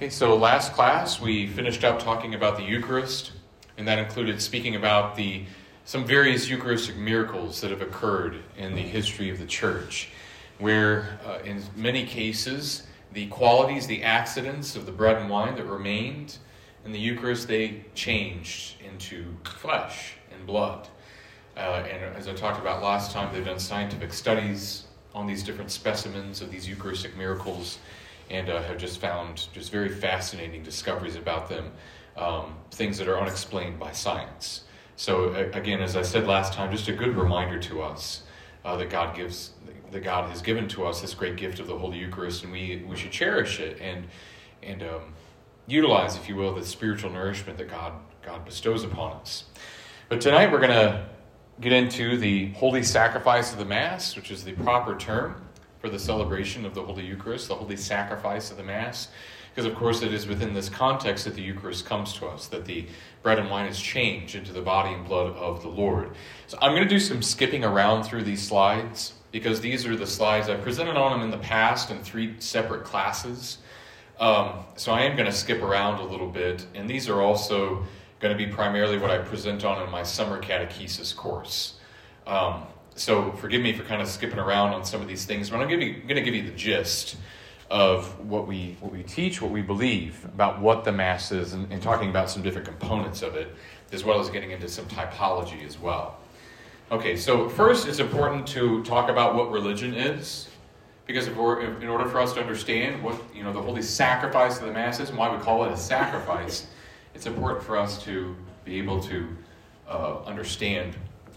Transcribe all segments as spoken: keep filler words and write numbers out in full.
Okay, so last class we finished up talking about the Eucharist, and that included speaking about the some various Eucharistic miracles that have occurred in the history of the Church, where uh, in many cases the qualities, the accidents of the bread and wine that remained in the Eucharist, they changed into flesh and blood. Uh, and as I talked about last time, they've done scientific studies on these different specimens of these Eucharistic miracles, and uh, have just found just very fascinating discoveries about them, um, things that are unexplained by science. So uh, again, as I said last time, just a good reminder to us uh, that God gives, that God has given to us this great gift of the Holy Eucharist, and we we should cherish it and and um, utilize, if you will, the spiritual nourishment that God God bestows upon us. But tonight we're going to get into the Holy Sacrifice of the Mass, which is the proper term for the celebration of the Holy Eucharist, the Holy Sacrifice of the Mass, because of course it is within this context that the Eucharist comes to us, that the bread and wine is changed into the body and blood of the Lord. So I'm going to do some skipping around through these slides, because these are the slides I presented on them in the past in three separate classes. Um, so I am going to skip around a little bit, and these are also going to be primarily what I present on in my summer catechesis course. Um, So forgive me for kind of skipping around on some of these things, but I'm going to give you the gist of what we what we teach, what we believe about what the Mass is, and, and talking about some different components of it, as well as getting into some typology as well. Okay, so first it's important to talk about what religion is, because if we're, in order for us to understand what you know the Holy Sacrifice of the Mass is and why we call it a sacrifice, it's important for us to be able to uh, understand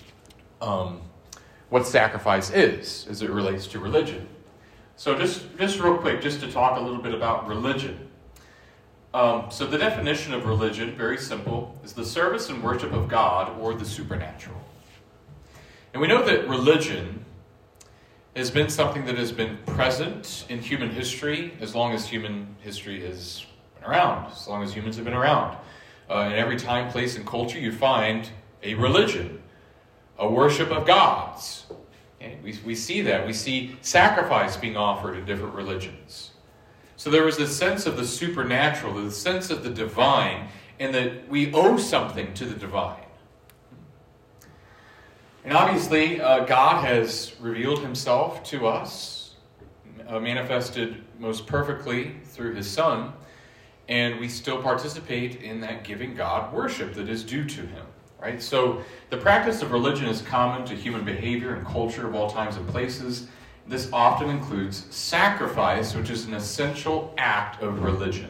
um, what sacrifice is as it relates to religion. So just, just real quick, just to talk a little bit about religion. Um, so the definition of religion, very simple, is the service and worship of God or the supernatural. And we know that religion has been something that has been present in human history as long as human history has been around, as long as humans have been around. Uh, in every time, place, and culture, you find a religion, a worship of gods. Okay? We, we see that. We see sacrifice being offered in different religions. So there was this sense of the supernatural, the sense of the divine, and that we owe something to the divine. And obviously, uh, God has revealed himself to us, uh, manifested most perfectly through his Son, and we still participate in that giving God worship that is due to him. Right? So the practice of religion is common to human behavior and culture of all times and places. This often includes sacrifice, which is an essential act of religion.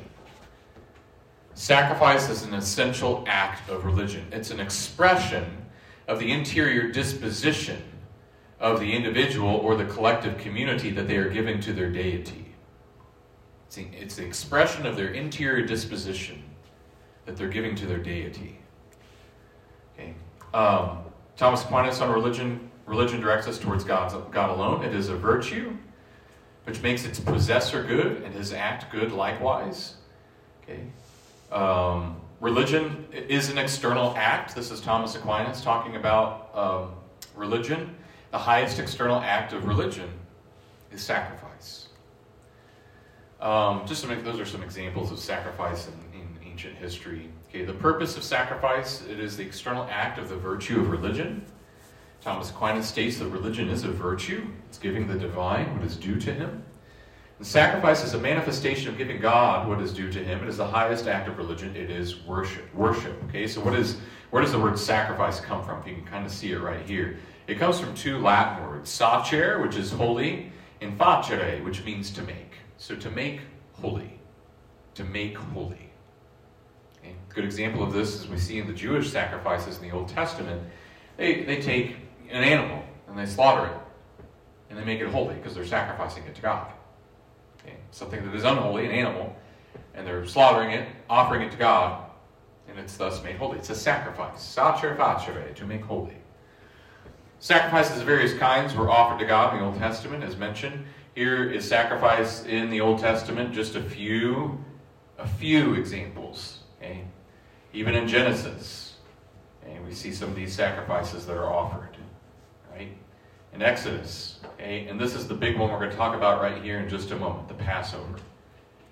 Sacrifice is an essential act of religion. It's an expression of the interior disposition of the individual or the collective community that they are giving to their deity. It's the, it's the expression of their interior disposition that they're giving to their deity. Okay. Um, Thomas Aquinas on religion, religion directs us towards God's, God alone. It is a virtue which makes its possessor good and his act good likewise. Okay. Um, religion is an external act. This is Thomas Aquinas talking about um, religion. The highest external act of religion is sacrifice. Um, just to make, those are some examples of sacrifice in, in ancient history. Okay, the purpose of sacrifice, it is the external act of the virtue of religion. Thomas Aquinas states that religion is a virtue. It's giving the divine what is due to him. And sacrifice is a manifestation of giving God what is due to him. It is the highest act of religion. It is worship. Worship. Okay, so what is where does the word sacrifice come from? You can kind of see it right here. It comes from two Latin words, sacer, which is holy, and facere, which means to make. So to make holy. To make holy. A good example of this is we see in the Jewish sacrifices in the Old Testament. They, they take an animal and they slaughter it and they make it holy because they're sacrificing it to God. Okay? Something that is unholy, an animal, and they're slaughtering it, offering it to God, and it's thus made holy. It's a sacrifice. Sacer facere, to make holy. Sacrifices of various kinds were offered to God in the Old Testament, as mentioned. Here is sacrifice in the Old Testament, just a few, a few examples. Okay? Even in Genesis, okay, we see some of these sacrifices that are offered. Right? In Exodus, okay, and this is the big one we're going to talk about right here in just a moment, the Passover. Okay?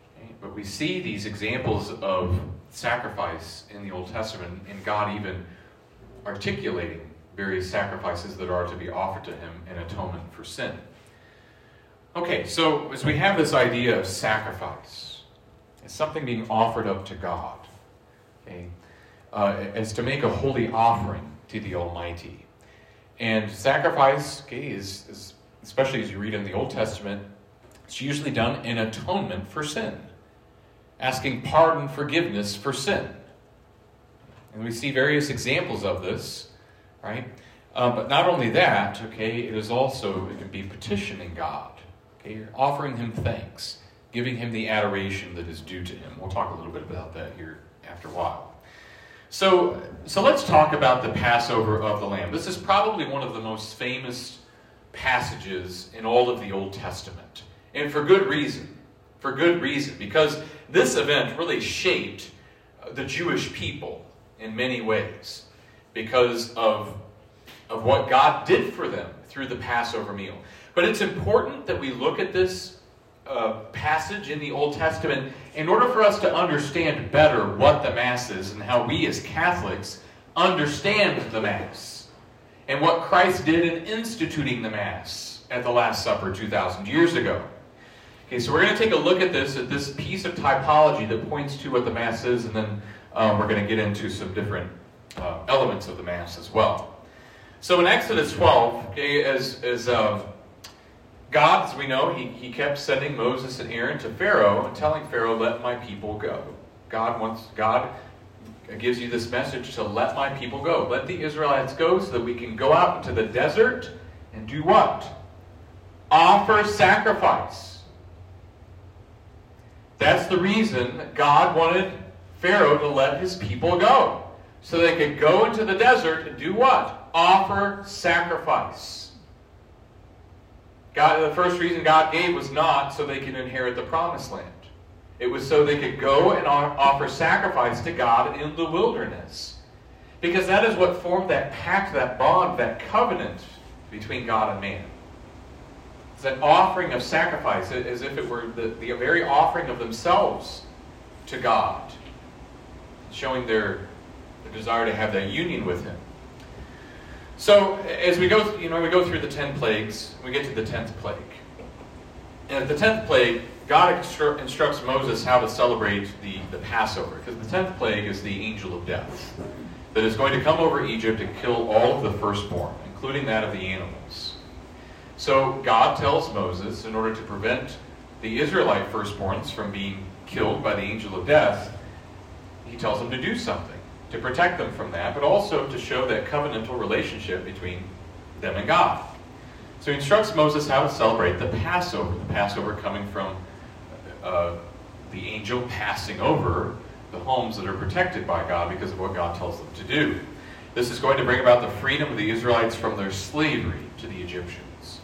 But we see these examples of sacrifice in the Old Testament, and God even articulating various sacrifices that are to be offered to him in atonement for sin. Okay, so as we have this idea of sacrifice, it's something being offered up to God, okay, uh, as to make a holy offering to the Almighty. And sacrifice, okay, is, is, especially as you read in the Old Testament, it's usually done in atonement for sin, asking pardon, forgiveness for sin. And we see various examples of this, right? Uh, but not only that, okay, it is also, it can be petitioning God. Okay, you're offering him thanks, giving him the adoration that is due to him. We'll talk a little bit about that here after a while. So, so let's talk about the Passover of the Lamb. This is probably one of the most famous passages in all of the Old Testament. And for good reason. For good reason. Because this event really shaped the Jewish people in many ways. Because of, of what God did for them through the Passover meal. But it's important that we look at this uh, passage in the Old Testament in order for us to understand better what the Mass is and how we as Catholics understand the Mass and what Christ did in instituting the Mass at the Last Supper two thousand years ago. Okay, so we're going to take a look at this, at this piece of typology that points to what the Mass is, and then um, we're going to get into some different uh, elements of the Mass as well. So in Exodus twelve, okay, as, as uh, God, as we know, he, he kept sending Moses and Aaron to Pharaoh and telling Pharaoh, let my people go. God wants, God gives you this message to let my people go. Let the Israelites go so that we can go out into the desert and do what? Offer sacrifice. That's the reason that God wanted Pharaoh to let his people go. So they could go into the desert and do what? Offer sacrifice. God, the first reason God gave was not so they could inherit the promised land. It was so they could go and offer sacrifice to God in the wilderness. Because that is what formed that pact, that bond, that covenant between God and man. It's that offering of sacrifice, as if it were the, the very offering of themselves to God, showing their, their desire to have that union with him. So, as we go, you know, we go through the ten plagues, we get to the tenth plague. And at the tenth plague, God instru- instructs Moses how to celebrate the, the Passover, because the tenth plague is the angel of death that is going to come over Egypt and kill all of the firstborn, including that of the animals. So, God tells Moses, in order to prevent the Israelite firstborns from being killed by the angel of death, he tells them to do something to protect them from that, but also to show that covenantal relationship between them and God. So he instructs Moses how to celebrate the Passover. The Passover coming from uh, the angel passing over the homes that are protected by God because of what God tells them to do. This is going to bring about the freedom of the Israelites from their slavery to the Egyptians.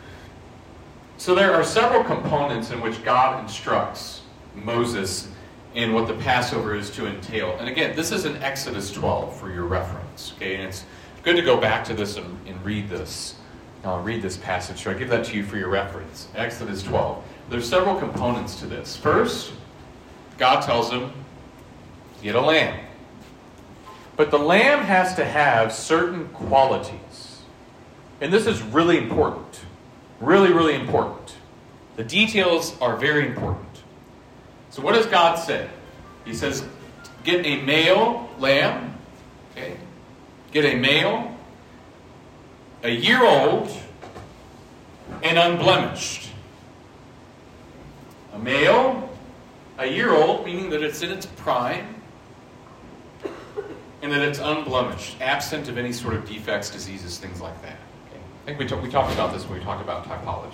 So there are several components in which God instructs Moses and what the Passover is to entail. And again, this is in Exodus twelve for your reference. Okay, and it's good to go back to this and, and read this. I'll read this passage. So I give that to you for your reference. Exodus twelve. There's several components to this. First, God tells him, get a lamb. But the lamb has to have certain qualities. And this is really important. Really, really important. The details are very important. So what does God say? He says, get a male lamb, okay? Get a male, a year old, and unblemished. A male, a year old, meaning that it's in its prime, and that it's unblemished, absent of any sort of defects, diseases, things like that. Okay? I think we, t- we talked about this when we talked about typology.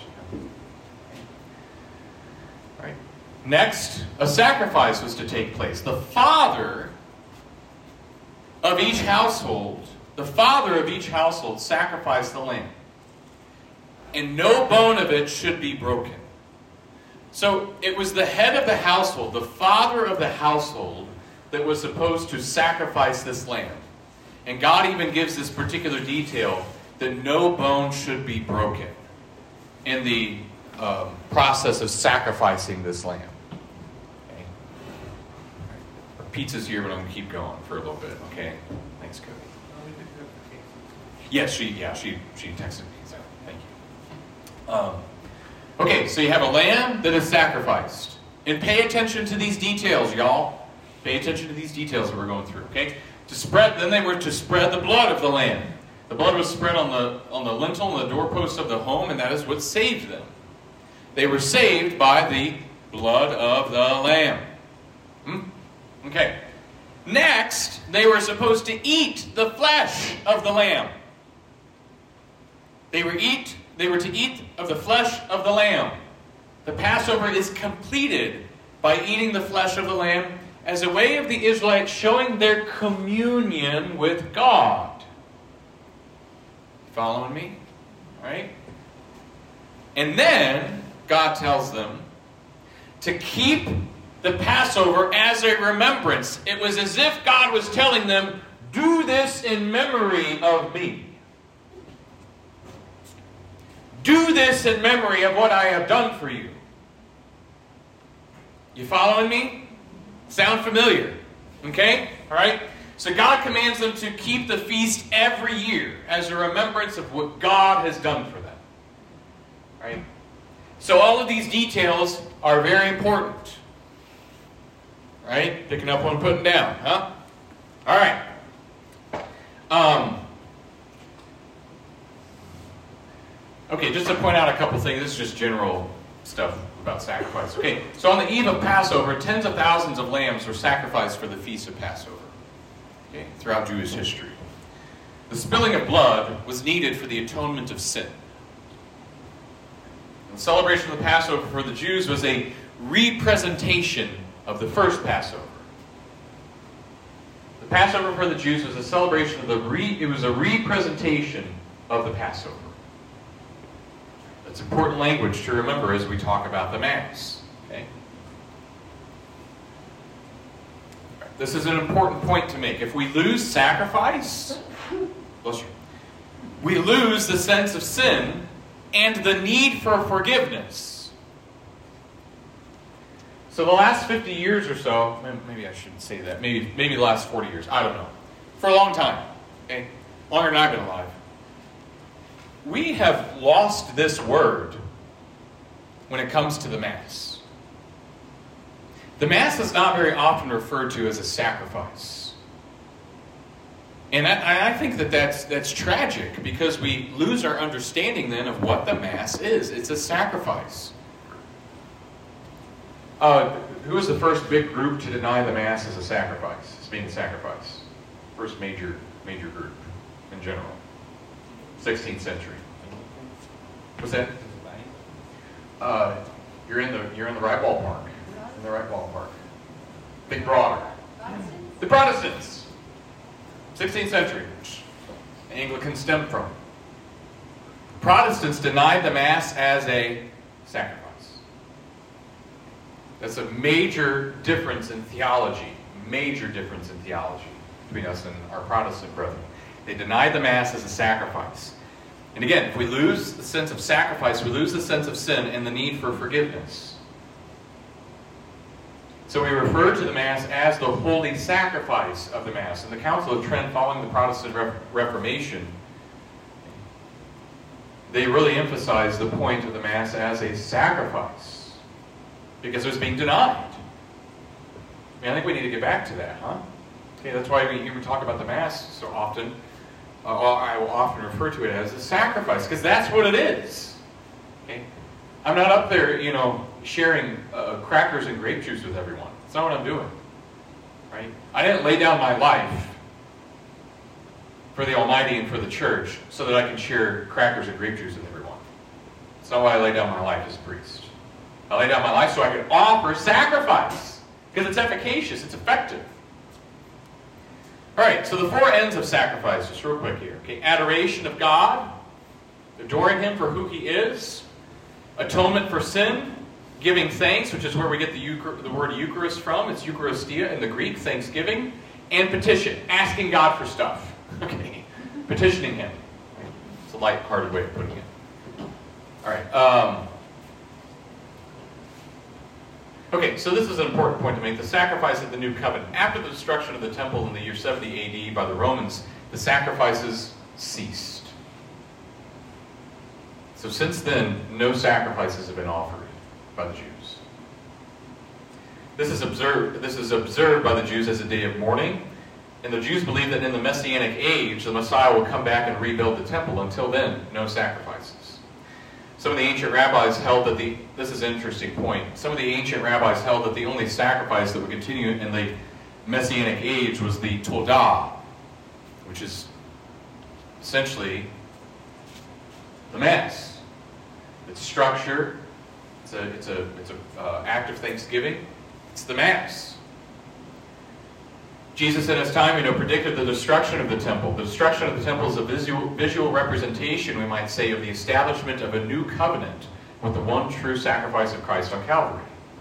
All right. Next, a sacrifice was to take place. The father of each household, the father of each household sacrificed the lamb. And no bone of it should be broken. So it was the head of the household, the father of the household, that was supposed to sacrifice this lamb. And God even gives this particular detail that no bone should be broken in the um, process of sacrificing this lamb. Okay? pizza's here, but I'm going to keep going for a little bit, okay? Thanks, Cody. Yes, she, yeah, she, she texted me, so thank you. Um, okay, so you have a lamb that is sacrificed. And pay attention to these details, y'all. Pay attention to these details that we're going through, okay? To spread, then they were to spread the blood of the lamb. The blood was spread on the, on the lintel and the doorposts of the home, and that is what saved them. They were saved by the blood of the lamb. Hmm? Okay. Next, they were supposed to eat the flesh of the lamb. They were eat. They were to eat of the flesh of the lamb. The Passover is completed by eating the flesh of the lamb as a way of the Israelites showing their communion with God. Following me? All right? And then God tells them to keep the Passover as a remembrance. It was as if God was telling them, do this in memory of me. Do this in memory of what I have done for you. You following me? Sound familiar? Okay? All right? So God commands them to keep the feast every year as a remembrance of what God has done for them. All right? So all of these details are very important. Right? Picking up what I'm putting down, huh? All right. Um, okay, just to point out a couple things. This is just general stuff about sacrifice. Okay, so on the eve of Passover, tens of thousands of lambs were sacrificed for the feast of Passover. Okay, throughout Jewish history. The spilling of blood was needed for the atonement of sin. The celebration of the Passover for the Jews was a representation of the first Passover. The Passover for the Jews was a celebration of the re, it was a representation of the Passover. That's important language to remember as we talk about the Mass. Okay? This is an important point to make. If we lose sacrifice, bless you, we lose the sense of sin and the need for forgiveness. So the last fifty years or so, maybe I shouldn't say that, maybe maybe the last forty years, I don't know. For a long time, okay? Longer than I've been alive. We have lost this word when it comes to the Mass. The Mass is not very often referred to as a sacrifice. And I, I think that that's, that's tragic because we lose our understanding then of what the Mass is. It's a sacrifice. Uh, who was the first big group to deny the Mass as a sacrifice, as being a sacrifice? First major major group in general. sixteenth century. What's that? Uh, you're in the you're in the right ballpark. In the right ballpark. Think broader. The Protestants. sixteenth century. Anglicans stem from. Protestants denied the Mass as a sacrifice. That's a major difference in theology. Major difference in theology between us and our Protestant brethren. They denied the Mass as a sacrifice. And again, if we lose the sense of sacrifice, we lose the sense of sin and the need for forgiveness. So we refer to the Mass as the holy sacrifice of the Mass. In the Council of Trent, following the Protestant Re- Reformation, they really emphasized the point of the Mass as a sacrifice because it was being denied. I mean, I think we need to get back to that, huh? Okay, that's why we, we talk about the Mass so often. Uh, I will often refer to it as a sacrifice, because that's what it is. Okay? I'm not up there, you know, sharing uh, crackers and grape juice with everyone. That's not what I'm doing. Right? I didn't lay down my life for the Almighty and for the Church so that I can share crackers and grape juice with everyone. That's not why I lay down my life as a priest. I lay down my life so I can offer sacrifice, because it's efficacious, it's effective. All right, so the four ends of sacrifice, just real quick here. Okay, adoration of God, adoring Him for who He is, atonement for sin, giving thanks, which is where we get the, Euchar- the word Eucharist from. It's Eucharistia in the Greek, thanksgiving, and petition, asking God for stuff. Okay, petitioning Him. It's a light-hearted way of putting it. All right. Um, Okay, so this is an important point to make. The sacrifice of the new covenant. After the destruction of the temple in the year seventy A D by the Romans, the sacrifices ceased. So since then, no sacrifices have been offered by the Jews. This is observed, this is observed by the Jews as a day of mourning, and the Jews believe that in the Messianic age, the Messiah will come back and rebuild the temple. Until then, no sacrifices. Some of the ancient rabbis held that the, this is an interesting point, some of the ancient rabbis held that the only sacrifice that would continue in the Messianic age was the Todah, which is essentially the Mass. Its structure, it's a, it's a, it's a uh, act of thanksgiving. It's the Mass. Jesus in his time, we know, predicted the destruction of the temple. The destruction of the temple is a visual, visual representation, we might say, of the establishment of a new covenant with the one true sacrifice of Christ on Calvary.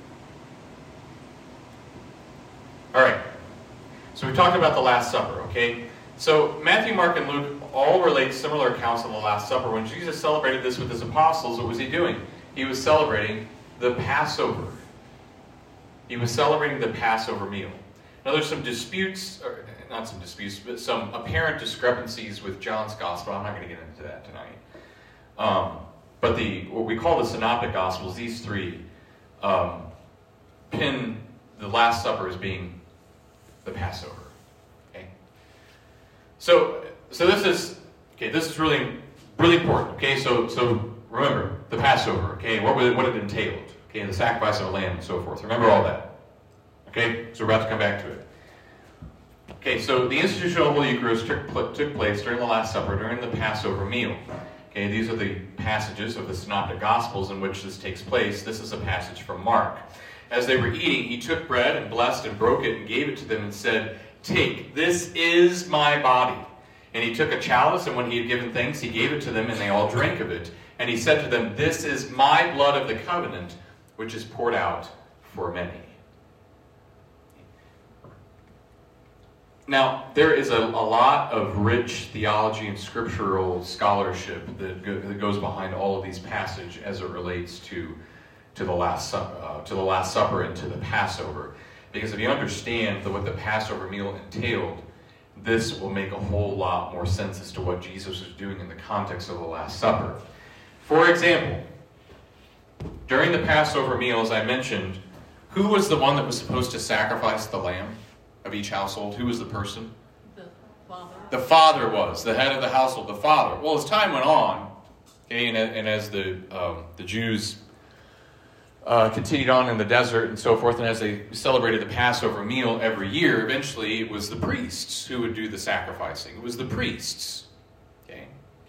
All right. So we talked about the Last Supper, okay? So Matthew, Mark, and Luke all relate similar accounts of the Last Supper. When Jesus celebrated this with his apostles, what was he doing? He was celebrating the Passover. He was celebrating the Passover meal. Now there's some disputes, or not some disputes, but some apparent discrepancies with John's Gospel. I'm not going to get into that tonight. Um, but the what we call the Synoptic Gospels, these three, um, pin the Last Supper as being the Passover. Okay. So so this is okay. This is really really important. Okay. So so remember the Passover. Okay. What was it, what it entailed. Okay. The sacrifice of a lamb and so forth. Remember all that. Okay, so we're about to come back to it. Okay, so the institution of the Holy Eucharist took, took place during the Last Supper, during the Passover meal. Okay, these are the passages of the Synoptic Gospels in which this takes place. This is a passage from Mark. As they were eating, he took bread and blessed and broke it and gave it to them and said, "Take, this is my body." And he took a chalice, and when he had given thanks, he gave it to them, and they all drank of it. And he said to them, "This is my blood of the covenant, which is poured out for many." Now, there is a, a lot of rich theology and scriptural scholarship that, go, that goes behind all of these passages as it relates to, to, the last, uh, to the Last Supper and to the Passover. Because if you understand the, what the Passover meal entailed, this will make a whole lot more sense as to what Jesus was doing in the context of the Last Supper. For example, during the Passover meal, as I mentioned, who was the one that was supposed to sacrifice the lamb of each household? Who was the person? The father. The father was, the head of the household, the father. Well, as time went on, okay, and, and as the um, the Jews uh, continued on in the desert and so forth, and as they celebrated the Passover meal every year, eventually it was the priests who would do the sacrificing. It was the priests. Okay.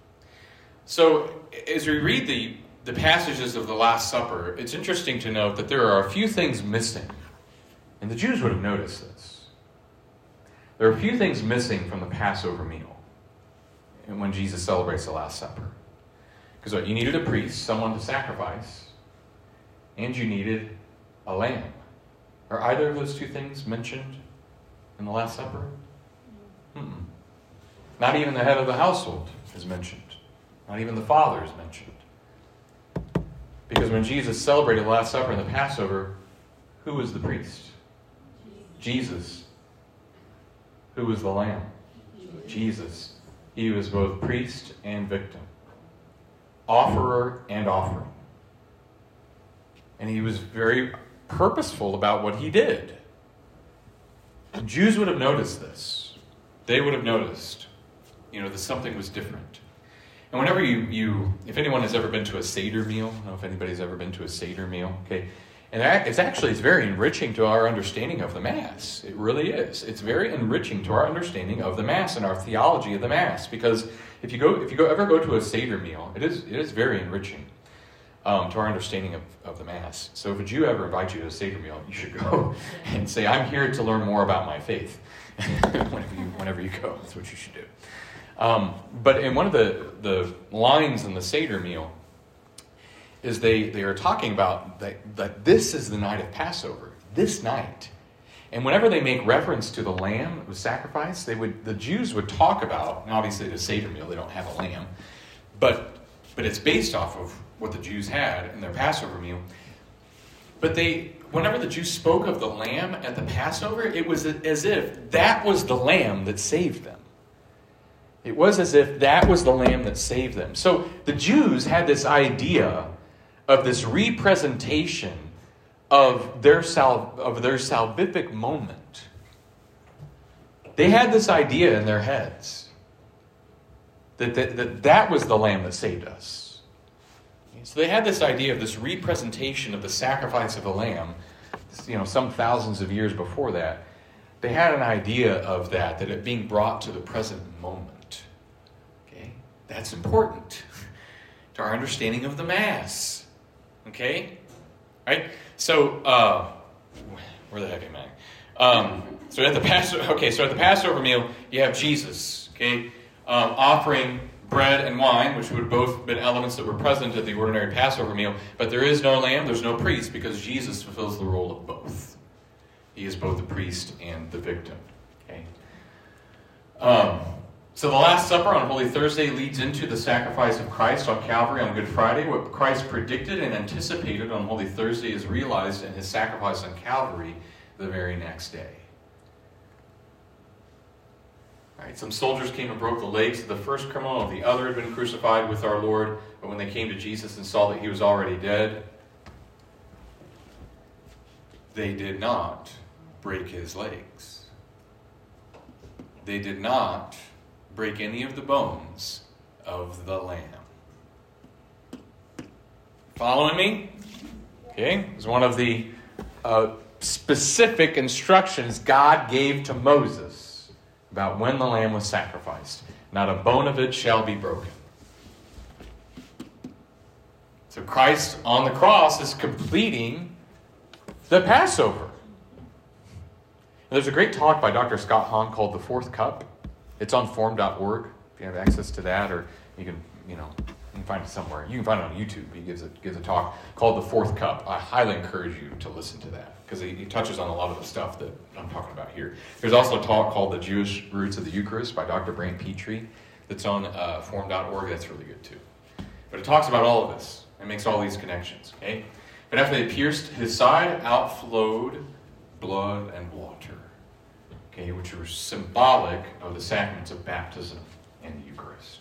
So as we read the, the passages of the Last Supper, it's interesting to note that there are a few things missing. And the Jews would have noticed this. There are a few things missing from the Passover meal and when Jesus celebrates the Last Supper. Because what, you needed a priest, someone to sacrifice, and you needed a lamb. Are either of those two things mentioned in the Last Supper? Mm-mm. Not even the head of the household is mentioned. Not even the father is mentioned. Because when Jesus celebrated the Last Supper and the Passover, who was the priest? Jesus. Who was the lamb? Jesus. He was both priest and victim. Offerer and offering. And he was very purposeful about what he did. The Jews would have noticed this. They would have noticed, you know, that something was different. And whenever you, you if anyone has ever been to a Seder meal, I don't know if anybody's ever been to a Seder meal, okay, and it's actually, it's very enriching to our understanding of the Mass. It really is. It's very enriching to our understanding of the Mass and our theology of the Mass. Because if you go, if you go ever go to a Seder meal, it is it is very enriching um, to our understanding of, of the Mass. So if a Jew ever invites you to a Seder meal, you should go and say, "I'm here to learn more about my faith." whenever you whenever you go, that's what you should do. Um, but in one of the, the lines in the Seder meal, is they, they are talking about that, that this is the night of Passover, this night. And whenever they make reference to the lamb that was sacrificed, they would the Jews would talk about, and obviously the Seder meal, they don't have a lamb, but but it's based off of what the Jews had in their Passover meal. But they whenever the Jews spoke of the lamb at the Passover, it was as if that was the lamb that saved them. It was as if that was the lamb that saved them. So the Jews had this idea of this representation of their sal- of their salvific moment. They had this idea in their heads that that, that, that was the lamb that saved us. So they had this idea of this representation of the sacrifice of the lamb, you know, some thousands of years before that. They had an idea of that, that it being brought to the present moment. Okay? That's important to our understanding of the Mass. Okay? Right? So, uh, where the heck am I? Um, so at the Passover, okay, so at the Passover meal, you have Jesus, okay, um, offering bread and wine, which would have both been elements that were present at the ordinary Passover meal. But there is no lamb, there's no priest, because Jesus fulfills the role of both. He is both the priest and the victim. Okay. Um, so the Last Supper on Holy Thursday leads into the sacrifice of Christ on Calvary on Good Friday. What Christ predicted and anticipated on Holy Thursday is realized in his sacrifice on Calvary the very next day. All right, some soldiers came and broke the legs of the first criminal, and the other had been crucified with our Lord. But when they came to Jesus and saw that he was already dead, they did not break his legs. They did not break any of the bones of the lamb. Following me? Okay, it was one of the uh, specific instructions God gave to Moses about when the lamb was sacrificed. Not a bone of it shall be broken. So Christ on the cross is completing the Passover. There's a great talk by Doctor Scott Hahn called The Fourth Cup. It's on form dot org if you have access to that, or you can, you know, you can find it somewhere. You can find it on YouTube. He gives a, gives a talk called The Fourth Cup. I highly encourage you to listen to that because he, he touches on a lot of the stuff that I'm talking about here. There's also a talk called The Jewish Roots of the Eucharist by Doctor Brant Petrie that's on uh, form dot org. That's really good too. But it talks about all of this and makes all these connections. Okay, but after they pierced his side, outflowed blood and water. Okay, which were symbolic of the sacraments of baptism and the Eucharist.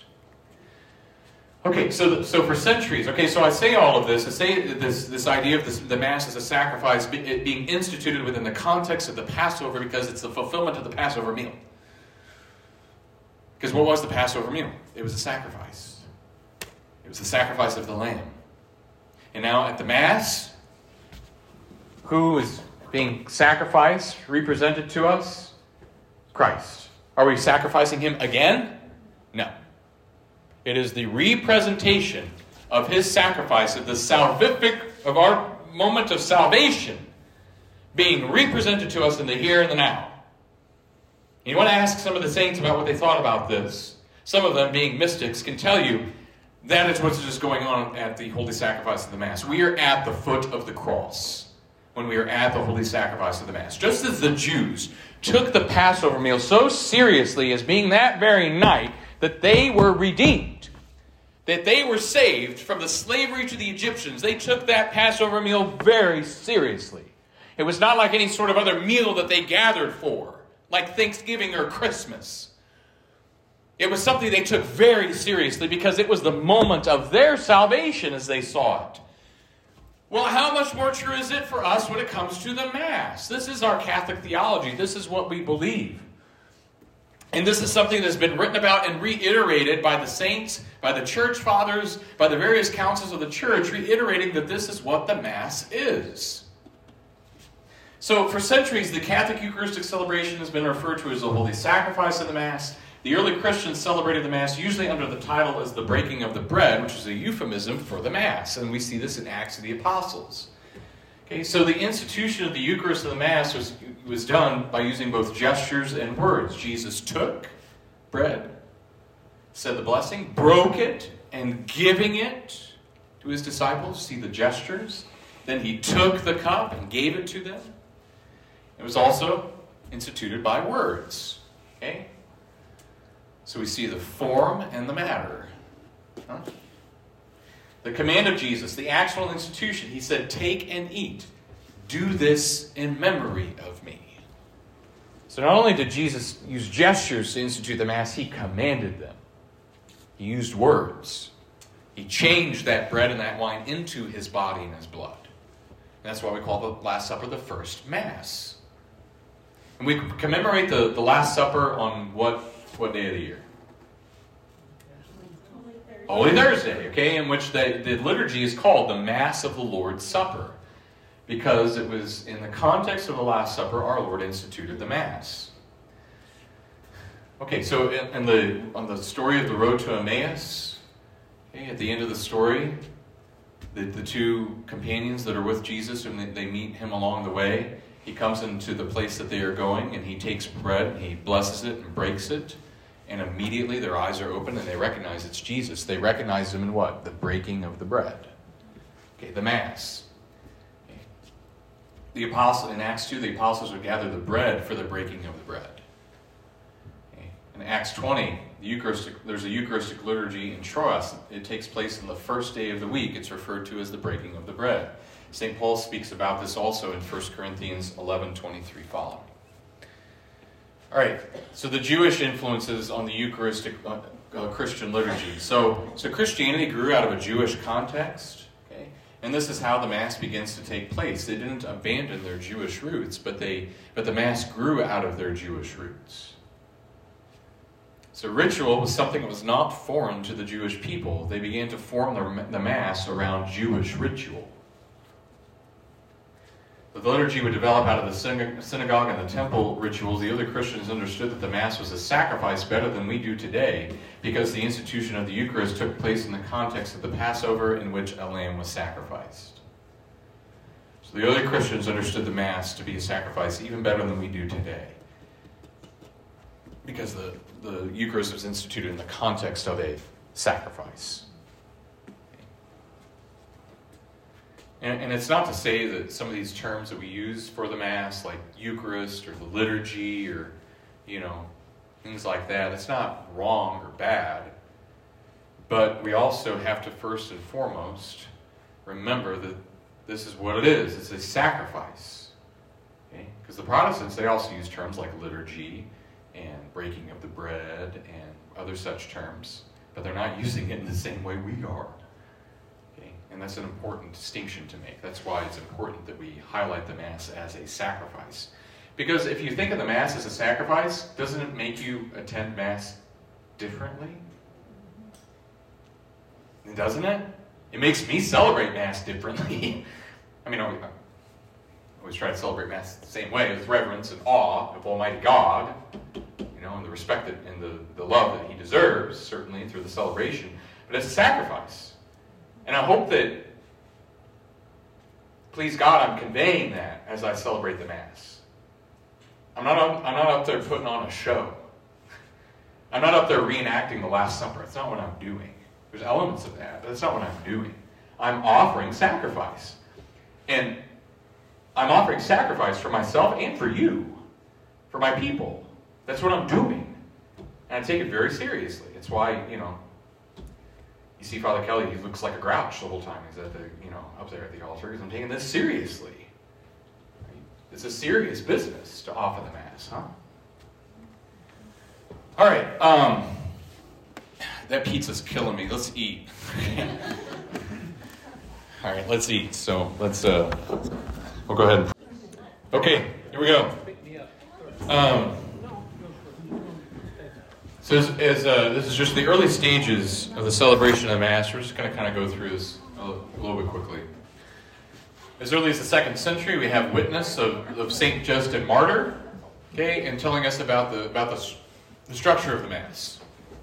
Okay, so the, so for centuries, okay, so I say all of this, I say this this idea of this, the Mass as a sacrifice, it being instituted within the context of the Passover because it's the fulfillment of the Passover meal. Because what was the Passover meal? It was a sacrifice. It was the sacrifice of the Lamb. And now at the Mass, who is being sacrificed, represented to us? Christ. Are we sacrificing him again? No. It is the representation of his sacrifice, of the salvific, of our moment of salvation, being represented to us in the here and the now. You want to ask some of the saints about what they thought about this. Some of them, being mystics, can tell you that is what's just going on at the Holy Sacrifice of the Mass. We are at the foot of the cross when we are at the Holy Sacrifice of the Mass. Just as the Jews took the Passover meal so seriously as being that very night that they were redeemed, that they were saved from the slavery to the Egyptians, they took that Passover meal very seriously. It was not like any sort of other meal that they gathered for, like Thanksgiving or Christmas. It was something they took very seriously because it was the moment of their salvation as they saw it. Well, how much more true is it for us when it comes to the Mass? This is our Catholic theology. This is what we believe. And this is something that's been written about and reiterated by the saints, by the church fathers, by the various councils of the church, reiterating that this is what the Mass is. So for centuries, the Catholic Eucharistic celebration has been referred to as the Holy Sacrifice of the Mass. The early Christians celebrated the Mass usually under the title as the breaking of the bread, which is a euphemism for the Mass. And we see this in Acts of the Apostles. Okay, so the institution of the Eucharist of the Mass was, was done by using both gestures and words. Jesus took bread, said the blessing, broke it, and giving it to his disciples. See the gestures? Then he took the cup and gave it to them. It was also instituted by words. Okay? So we see the form and the matter. Huh? The command of Jesus, the actual institution, he said, take and eat. do this in memory of me. So not only did Jesus use gestures to institute the Mass, he commanded them. He used words. He changed that bread and that wine into his body and his blood. And that's why we call the Last Supper the first Mass. And we commemorate the, the Last Supper on what, what day of the year? Holy Thursday, okay, in which the, the liturgy is called the Mass of the Lord's Supper, because it was in the context of the Last Supper our Lord instituted the Mass. Okay, so in, in the on the story of the road to Emmaus, okay, at the end of the story, the, the two companions that are with Jesus, and they, they meet him along the way, he comes into the place that they are going, and he takes bread, and he blesses it and breaks it. And immediately their eyes are open and they recognize it's Jesus. They recognize him in what? The breaking of the bread. Okay, the Mass. Okay. The apostle in Acts two, the apostles would gather the bread for the breaking of the bread. Okay. In Acts twenty, the Eucharistic, there's a Eucharistic liturgy in Troas. It takes place on the first day of the week. It's referred to as the breaking of the bread. Saint Paul speaks about this also in First Corinthians eleven twenty-three following. All right, so the Jewish influences on the Eucharistic uh, uh, Christian liturgy. So, so Christianity grew out of a Jewish context, okay? And this is how the Mass begins to take place. They didn't abandon their Jewish roots, but they, but the Mass grew out of their Jewish roots. So ritual was something that was not foreign to the Jewish people. They began to form the, the Mass around Jewish ritual. The liturgy would develop out of the synagogue and the temple rituals. The early Christians understood that the Mass was a sacrifice better than we do today, because the institution of the Eucharist took place in the context of the Passover, in which a lamb was sacrificed. So the early Christians understood the Mass to be a sacrifice even better than we do today, because the, the Eucharist was instituted in the context of a sacrifice. And, and it's not to say that some of these terms that we use for the Mass, like Eucharist or the liturgy or, you know, things like that, it's not wrong or bad. But we also have to first and foremost remember that this is what it is. It's a sacrifice. Okay? Because the Protestants, they also use terms like liturgy and breaking of the bread and other such terms, but they're not using it in the same way we are. And that's an important distinction to make. That's why it's important that we highlight the Mass as a sacrifice. Because if you think of the Mass as a sacrifice, doesn't it make you attend Mass differently? Doesn't it? It makes me celebrate Mass differently. I mean, I always try to celebrate Mass the same way, with reverence and awe of Almighty God, you know, and the respect that, and the, the love that He deserves, certainly through the celebration. But it's a sacrifice. And I hope that, please God, I'm conveying that as I celebrate the Mass. I'm not, I'm not up there putting on a show. I'm not up there reenacting the Last Supper. That's not what I'm doing. There's elements of that, but that's not what I'm doing. I'm offering sacrifice. And I'm offering sacrifice for myself and for you, for my people. That's what I'm doing. And I take it very seriously. It's why, you know, you see Father Kelly, he looks like a grouch the whole time he's at the, you know, up there at the altar, because I'm taking this seriously. Right? It's a serious business to offer the Mass, huh? All right, um, that pizza's killing me. Let's eat. All right, let's eat. So let's, uh, we'll go ahead. Okay, here we go. Um, So as, as uh, this is just the early stages of the celebration of the Mass, we're just going to kind of go through this a little, a little bit quickly. As early as the second century, we have witness of, of Saint Justin Martyr, okay, and telling us about the about the, the structure of the Mass.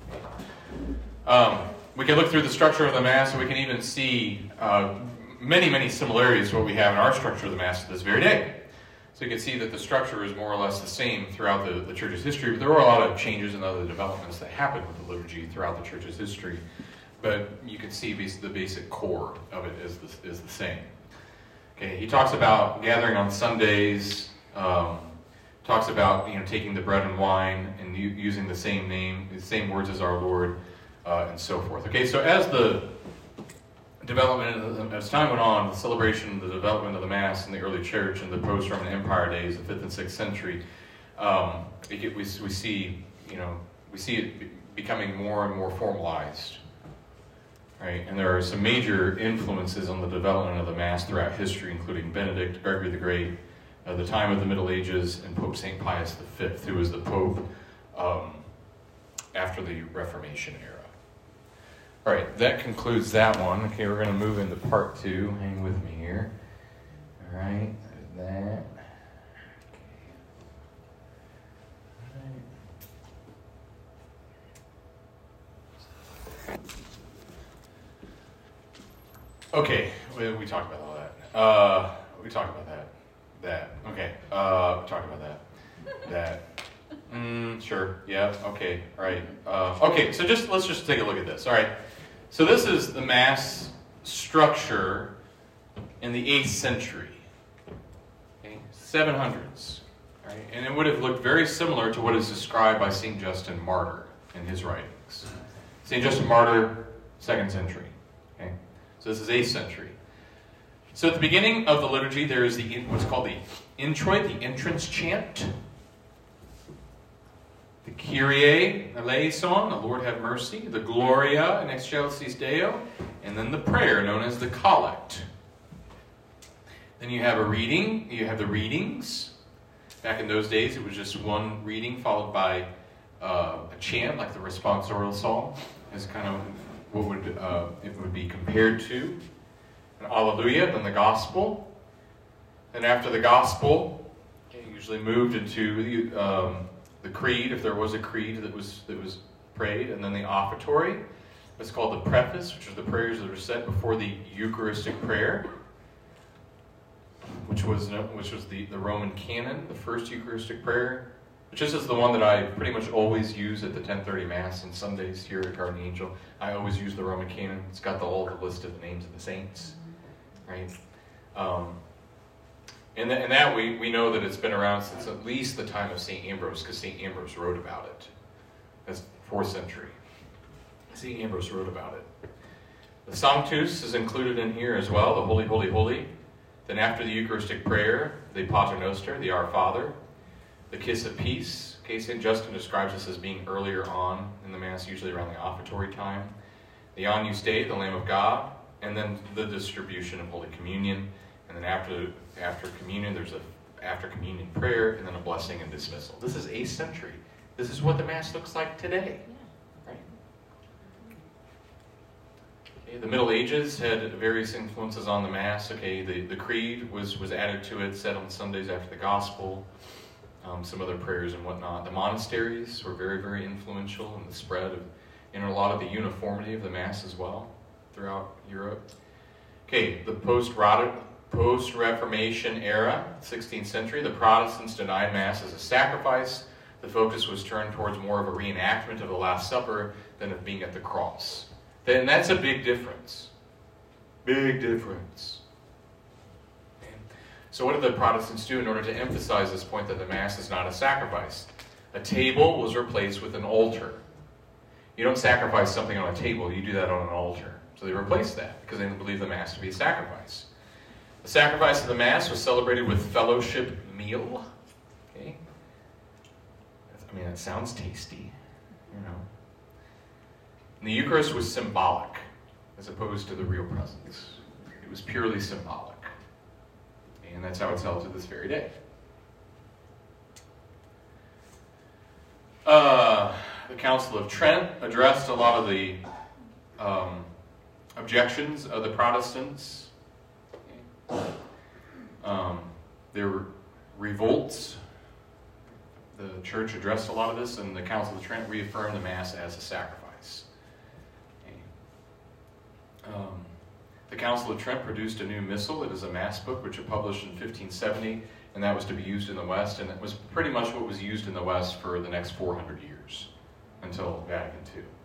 Um, we can look through the structure of the Mass, and we can even see uh, many, many similarities to what we have in our structure of the Mass to this very day. So you can see that the structure is more or less the same throughout the, the Church's history, but there were a lot of changes and other developments that happened with the liturgy throughout the Church's history. But you can see the basic core of it is the, is the same. Okay, he talks about gathering on Sundays, um, talks about, you know, taking the bread and wine and u- using the same name, the same words as our Lord, uh, and so forth. Okay, so as the development, as time went on, the celebration, the development of the Mass in the early church in the post-Roman Empire days, the fifth and sixth century, um, we, we, we see, you know, we see it becoming more and more formalized, right? And there are some major influences on the development of the Mass throughout history, including Benedict, Gregory the Great, uh, the time of the Middle Ages, and Pope Saint Pius the Fifth, who was the Pope um, after the Reformation era. All right, that concludes that one. Okay, we're going to move into part two. Hang with me here. All right, that. Okay, we, we talked about all that. Uh, we talked about that. That. Okay. Uh, we talked about that. That. Mm, sure. Yeah. Okay. All right. Uh, okay. So just let's just take a look at this. All right. So this is the Mass structure in the eighth century, okay, seven hundreds, right? And it would have looked very similar to what is described by Saint Justin Martyr in his writings. Saint Justin Martyr, second century. Okay, so this is eighth century. So at the beginning of the liturgy, there is the what's called the introit, the entrance chant. The Kyrie eleison, the Lord have mercy, the Gloria in excelsis Deo, and then the prayer known as the collect. Then you have a reading, you have the readings. Back in those days, it was just one reading followed by uh, a chant, like the responsorial psalm, is kind of what would uh, it would be compared to. An Alleluia, then the Gospel. Then after the Gospel, it usually moved into the um, the creed, if there was a creed that was that was prayed, and then the offertory. It's called the preface, which are the prayers that are said before the Eucharistic prayer, which was which was the, the Roman canon, the first Eucharistic prayer, which is the one that I pretty much always use at the ten thirty Mass on Sundays here at Guardian Angel. I always use the Roman canon. It's got the whole the list of the names of the saints, right? Um, And, th- and that we, we know that it's been around since at least the time of Saint Ambrose, because Saint Ambrose wrote about it. That's fourth century. Saint Ambrose wrote about it. The Sanctus is included in here as well, the Holy, Holy, Holy. Then after the Eucharistic prayer, the Pater Noster, the Our Father, the Kiss of Peace. Okay, Saint Justin describes this as being earlier on in the Mass, usually around the offertory time. The Agnus Dei, the Lamb of God, and then the distribution of Holy Communion. And then after after communion, there's a after communion prayer, and then a blessing and dismissal. This is eighth century. This is what the Mass looks like today. Right? Okay, the Middle Ages had various influences on the Mass. Okay, the, the creed was, was added to it, said on Sundays after the Gospel, um, some other prayers and whatnot. The monasteries were very, very influential in the spread of, and a lot of the uniformity of the Mass as well throughout Europe. Okay, the post-Radical Post-Reformation era, sixteenth century, the Protestants denied Mass as a sacrifice. The focus was turned towards more of a reenactment of the Last Supper than of being at the cross. Then that's a big difference. Big difference. Okay. So what did the Protestants do in order to emphasize this point that the Mass is not a sacrifice? A table was replaced with an altar. You don't sacrifice something on a table, you do that on an altar. So they replaced that because they didn't believe the Mass to be a sacrifice. The sacrifice of the Mass was celebrated with fellowship meal. Okay, I mean, that sounds tasty, you know. And the Eucharist was symbolic, as opposed to the real presence. It was purely symbolic. And that's how it's held to this very day. Uh, the Council of Trent addressed a lot of the um, objections of the Protestants. Um, there were revolts. The church addressed a lot of this, and the Council of Trent reaffirmed the Mass as a sacrifice. Okay. Um, the Council of Trent produced a new missal. It is a Mass book, which was published in fifteen seventy, and that was to be used in the West, and it was pretty much what was used in the West for the next four hundred years, until Vatican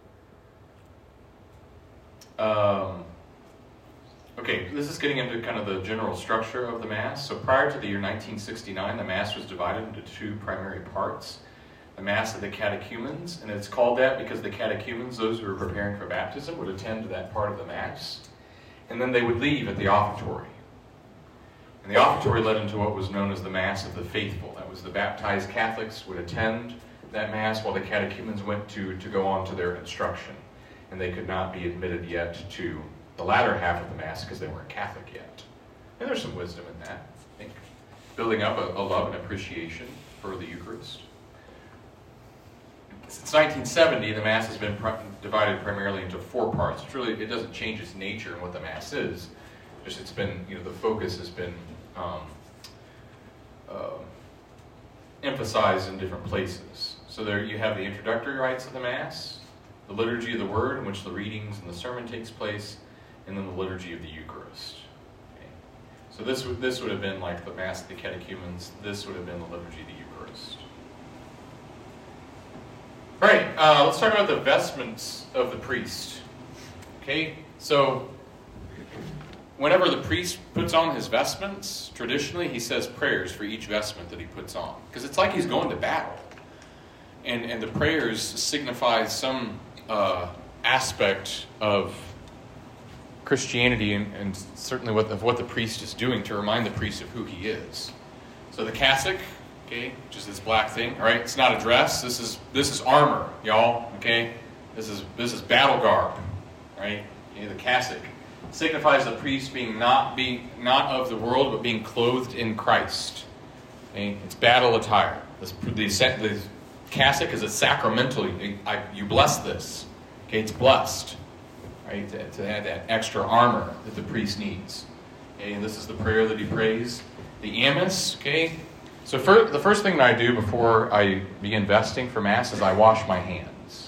Two. Um, Okay, this is getting into kind of the general structure of the Mass. So prior to the year nineteen sixty-nine, the Mass was divided into two primary parts. The Mass of the Catechumens, and it's called that because the catechumens, those who were preparing for baptism, would attend that part of the Mass. And then they would leave at the offertory. And the offertory led into what was known as the Mass of the Faithful. That was the baptized Catholics would attend that Mass while the catechumens went to, to go on to their instruction. And they could not be admitted yet to the latter half of the Mass because they weren't Catholic yet. And there's some wisdom in that, I think. Building up a, a love and appreciation for the Eucharist. Since nineteen seventy, the Mass has been pr- divided primarily into four parts. It's really, it doesn't change its nature and what the Mass is. Just it's been, you know, the focus has been um, uh, emphasized in different places. So there you have the introductory rites of the Mass, the liturgy of the Word, in which the readings and the sermon takes place, and then the liturgy of the Eucharist. Okay. So this would this would have been like the Mass of the catechumens. This would have been the liturgy of the Eucharist. All right, uh, let's talk about the vestments of the priest. Okay, so whenever the priest puts on his vestments, traditionally he says prayers for each vestment that he puts on. Because it's like he's going to battle. And, and the prayers signify some uh, aspect of Christianity and, and certainly what, of what the priest is doing to remind the priest of who he is. So the cassock, okay, which is this black thing, all right? It's not a dress. This is this is armor, y'all, okay? This is this is battle garb, right? Okay, the cassock signifies the priest being not being not of the world, but being clothed in Christ. Okay? It's battle attire. This, the, the cassock is a sacramental. You, I, you bless this. Okay, it's blessed, right? To, to have that extra armor that the priest needs. Okay, and this is the prayer that he prays. The amice, okay. So for, the first thing that I do before I begin vesting for Mass is I wash my hands.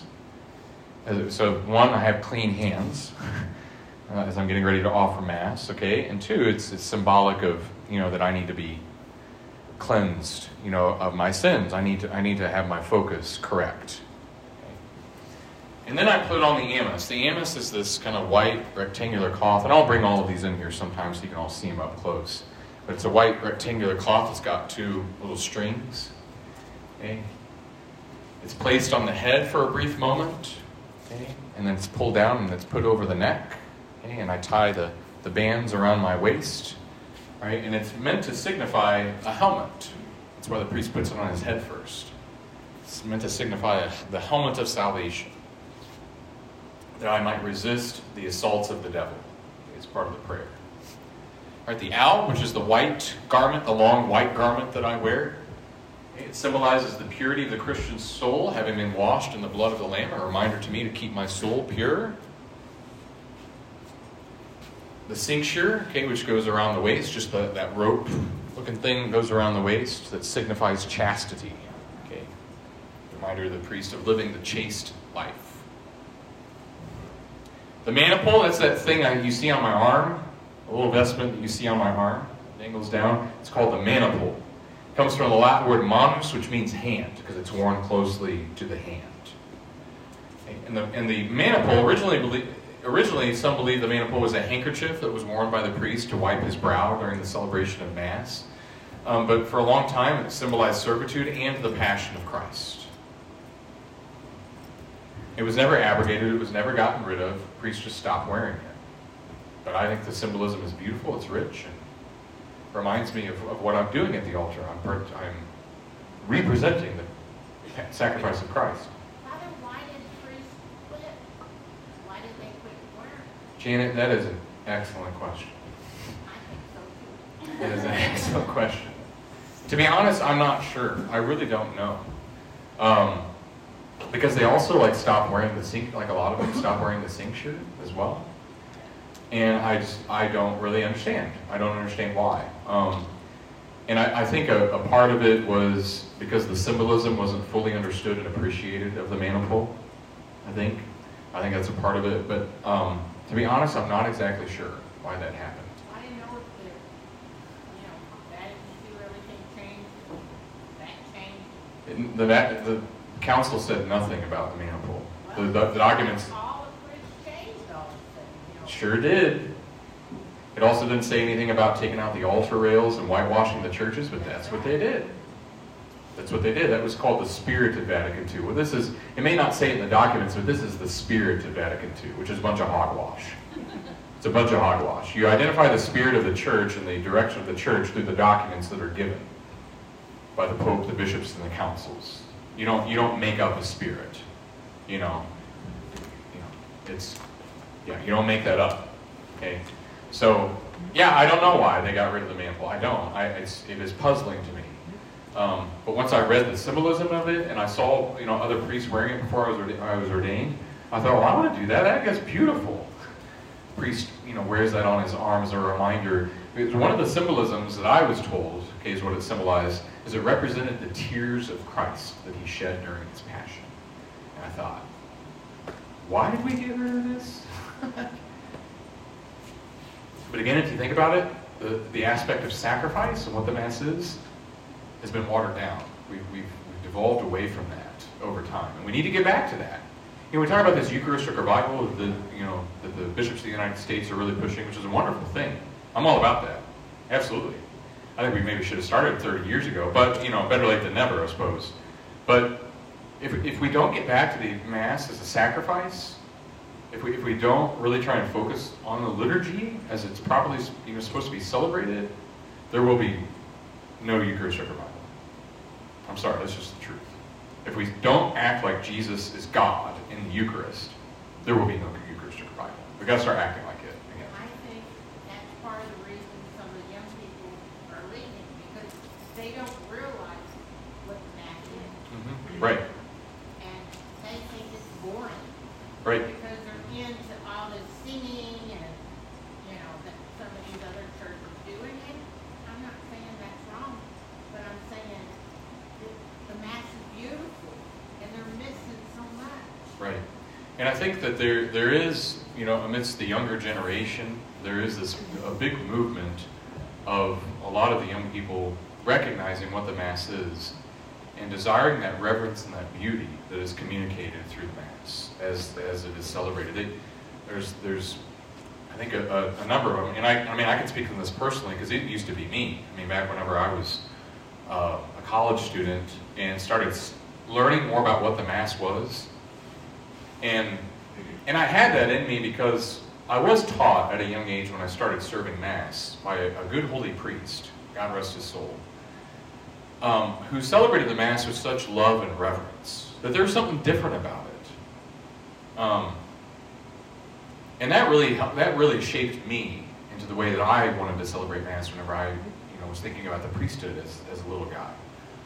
So one, I have clean hands uh, as I'm getting ready to offer Mass, okay? And two, it's, it's symbolic of, you know, that I need to be cleansed, you know, of my sins. I need to, I need to have my focus correct. Okay? And then I put on the amice. The amice is this kind of white rectangular cloth, and I'll bring all of these in here sometimes so you can all see them up close. But it's a white rectangular cloth that's got two little strings. Okay? It's placed on the head for a brief moment. Okay? And then it's pulled down and it's put over the neck. Okay? And I tie the, the bands around my waist. Right? And it's meant to signify a helmet. That's why the priest puts it on his head first. It's meant to signify a, the helmet of salvation. That I might resist the assaults of the devil. It's part of the prayer. Right, the alb, which is the white garment, the long white garment that I wear. It symbolizes the purity of the Christian soul, having been washed in the blood of the Lamb, a reminder to me to keep my soul pure. The cincture, okay, which goes around the waist, just the, that rope-looking thing goes around the waist that signifies chastity. Okay, reminder to the priest of living the chaste life. The maniple, that's that thing I, you see on my arm. A little vestment that you see on my arm, it dangles down. It's called the maniple. It comes from the Latin word manus, which means hand, because it's worn closely to the hand. Okay. And, the, and the maniple, originally, believe, originally some believe the maniple was a handkerchief that was worn by the priest to wipe his brow during the celebration of Mass. Um, but for a long time, it symbolized servitude and the passion of Christ. It was never abrogated. It was never gotten rid of. Priests just stopped wearing it. But I think the symbolism is beautiful, it's rich, and reminds me of, of what I'm doing at the altar. I'm, part, I'm representing the sacrifice of Christ. Father, why did priests quit? Why did they quit wearing? Janet, that is an excellent question. I think so too. That is an excellent question. To be honest, I'm not sure. I really don't know. Um, because they also like stopped wearing the sink, like a lot of them stopped wearing the cincture as well. And I just, I don't really understand. I don't understand why. Um, and I, I think a, a part of it was because the symbolism wasn't fully understood and appreciated of the maniple, I think. I think that's a part of it. But um, to be honest, I'm not exactly sure why that happened. I didn't know if the, you know, Vatican two, everything changed, that changed. It, the, that, the council said nothing about the maniple. Well, the, the, the documents... Sure did. It also didn't say anything about taking out the altar rails and whitewashing the churches, but that's what they did. That's what they did. That was called the spirit of Vatican two. Well, this is, it may not say it in the documents, but this is the spirit of Vatican two, which is a bunch of hogwash. It's a bunch of hogwash. You identify the spirit of the church and the direction of the church through the documents that are given by the Pope, the bishops, and the councils. You don't you don't make up a spirit. You know, you know, it's yeah, you don't make that up. Okay, so yeah, I don't know why they got rid of the mantle. I don't. I it's, it is puzzling to me. Um, but once I read the symbolism of it, and I saw you know other priests wearing it before I was orda- I was ordained, I thought, well, I want to do that. That gets beautiful. Priest, you know, wears that on his arm as a reminder. Because one of the symbolisms that I was told, okay, is what it symbolized, is it represented the tears of Christ that he shed during his passion. And I thought, why did we get rid of this? But again, if you think about it, the, the aspect of sacrifice and what the Mass is has been watered down. We've, we've, we've devolved away from that over time. And we need to get back to that. You know, we talk about this Eucharistic revival that, you know, that the bishops of the United States are really pushing, which is a wonderful thing. I'm all about that. Absolutely. I think we maybe should have started thirty years ago, but, you know, better late than never, I suppose. But if, if we don't get back to the Mass as a sacrifice, if we, if we don't really try and focus on the liturgy as it's properly you know, supposed to be celebrated, there will be no Eucharistic revival. I'm sorry, that's just the truth. If we don't act like Jesus is God in the Eucharist, there will be no Eucharistic revival. We've got to start acting like it again. I think that's part of the reason some of the young people are leaving, because they don't realize what the Mass is. Mm-hmm. Right. And they think it's boring. Right. Because they're into all this singing and, you know, that some of these other churches doing it. I'm not saying that's wrong, but I'm saying that the Mass is beautiful and they're missing so much. Right. And I think that there there is, you know, amidst the younger generation, there is this a big movement of a lot of the young people recognizing what the Mass is and desiring that reverence and that beauty that is communicated through the Mass as as it is celebrated. They, there's there's I think a, a, a number of them, and I I mean I can speak on this personally because it used to be me. I mean back whenever I was uh, a college student and started learning more about what the Mass was. And and I had that in me because I was taught at a young age when I started serving Mass by a, a good holy priest, God rest his soul, um, who celebrated the Mass with such love and reverence that there was something different about it. Um, and that really that really shaped me into the way that I wanted to celebrate Mass whenever I you know was thinking about the priesthood as, as a little guy.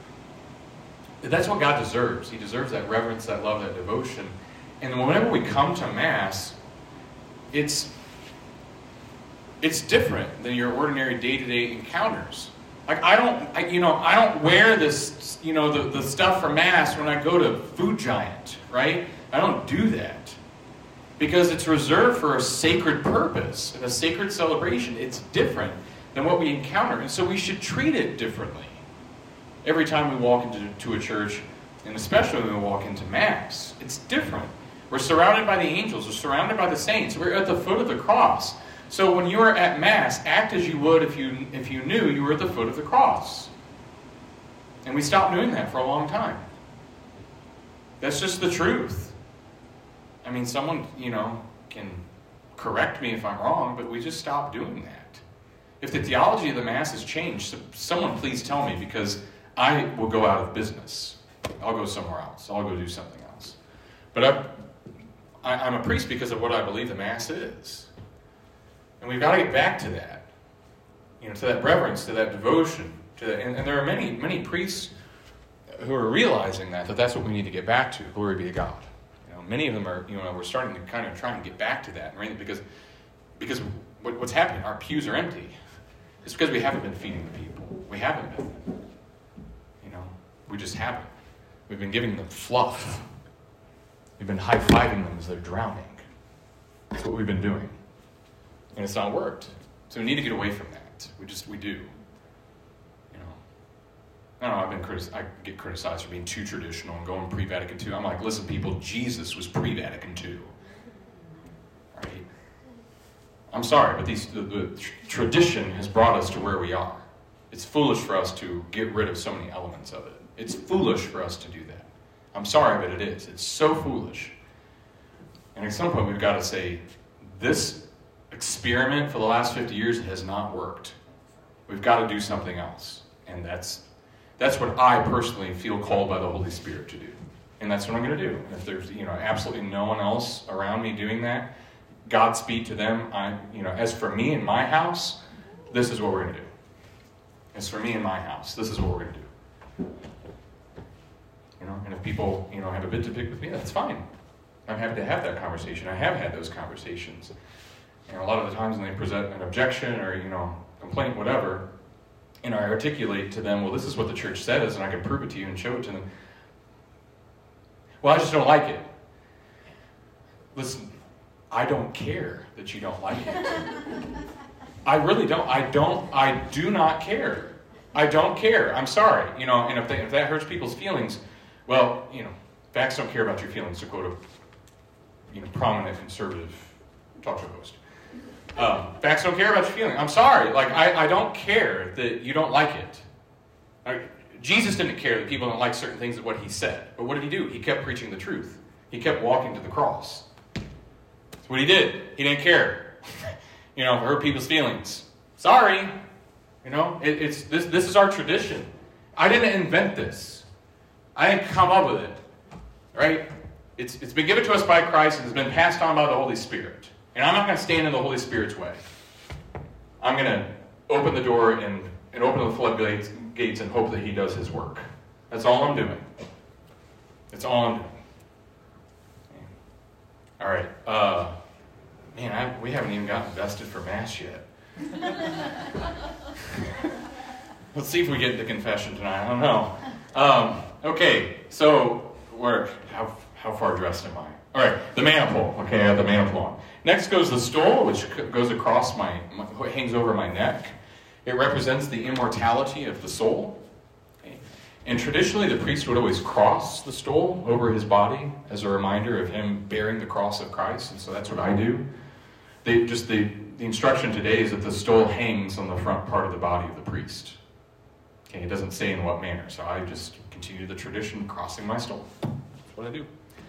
That's what God deserves. He deserves that reverence, that love, that devotion. And whenever we come to Mass, it's it's different than your ordinary day-to-day encounters. Like I don't, I, you know, I don't wear this, you know, the, the stuff for Mass when I go to Food Giant, right? I don't do that because it's reserved for a sacred purpose and a sacred celebration. It's different than what we encounter, and so we should treat it differently every time we walk into to a church, and especially when we walk into Mass. It's different. We're surrounded by the angels. We're surrounded by the saints. We're at the foot of the cross. So when you are at Mass, act as you would if you if you knew you were at the foot of the cross. And we stopped doing that for a long time. That's just the truth. I mean, someone, you know, can correct me if I'm wrong, but we just stopped doing that. If the theology of the Mass has changed, someone please tell me, because I will go out of business. I'll go somewhere else. I'll go do something else. But I, I, I'm a priest because of what I believe the Mass is. And we've got to get back to that. You know, to that reverence, to that devotion. To that, and, and there are many, many priests who are realizing that, that that's what we need to get back to. Glory be to God. You know, many of them are, you know, we're starting to kind of try and get back to that. Right? Because, because what, what's happening, our pews are empty. It's because we haven't been feeding the people. We haven't been. You know, we just haven't. We've been giving them fluff. We've been high-fiving them as they're drowning. That's what we've been doing. And it's not worked. So we need to get away from that. We just, we do. You know. I don't know, I've been critic- I get criticized for being too traditional and going pre-Vatican two. I'm like, listen, people, Jesus was pre-Vatican two. Right? I'm sorry, but these, the, the tr- tradition has brought us to where we are. It's foolish for us to get rid of so many elements of it. It's foolish for us to do that. I'm sorry, but it is. It's so foolish. And at some point, we've got to say, this experiment for the last fifty years, it has not worked. We've got to do something else. And that's that's what I personally feel called by the Holy Spirit to do. And that's what I'm going to do. And if there's, you know, absolutely no one else around me doing that, Godspeed to them. I, you know, as for me and my house, this is what we're going to do. As for me and my house, this is what we're going to do. You know, and if people, you know, have a bit to pick with me, that's fine. I'm happy to have that conversation. I have had those conversations. And a lot of the times when they present an objection or, you know, complaint, whatever, and I articulate to them, well, this is what the church says, and I can prove it to you and show it to them. Well, I just don't like it. Listen, I don't care that you don't like it. I really don't. I don't, I do not care. I don't care. I'm sorry. You know, and if, they, if that hurts people's feelings, well, you know, facts don't care about your feelings, to quote a, you know, prominent conservative talk show host. Um, facts don't care about your feelings. I'm sorry. Like, I, I don't care that you don't like it. I, Jesus didn't care that people don't like certain things of what he said. But what did he do? He kept preaching the truth. He kept walking to the cross. That's what he did. He didn't care. You know, hurt people's feelings. Sorry. You know, it, it's this. This is our tradition. I didn't invent this. I didn't come up with it. Right? It's it's been given to us by Christ and it's been passed on by the Holy Spirit. And I'm not going to stand in the Holy Spirit's way. I'm going to open the door and, and open the floodgates gates and hope that he does his work. That's all I'm doing. That's all I'm doing. All right. Uh, man, I, we haven't even gotten vested for Mass yet. Let's see if we get the confession tonight. I don't know. Um, okay, so we're how how far dressed am I? All right, the maniple. Okay, I have the maniple on. Next goes the stole, which goes across my, my hangs over my neck. It represents the immortality of the soul. Okay. And traditionally, the priest would always cross the stole over his body as a reminder of him bearing the cross of Christ. And so that's what I do. They, just the, the instruction today is that the stole hangs on the front part of the body of the priest. Okay, it doesn't say in what manner. So I just continue the tradition of crossing my stole. That's what I do.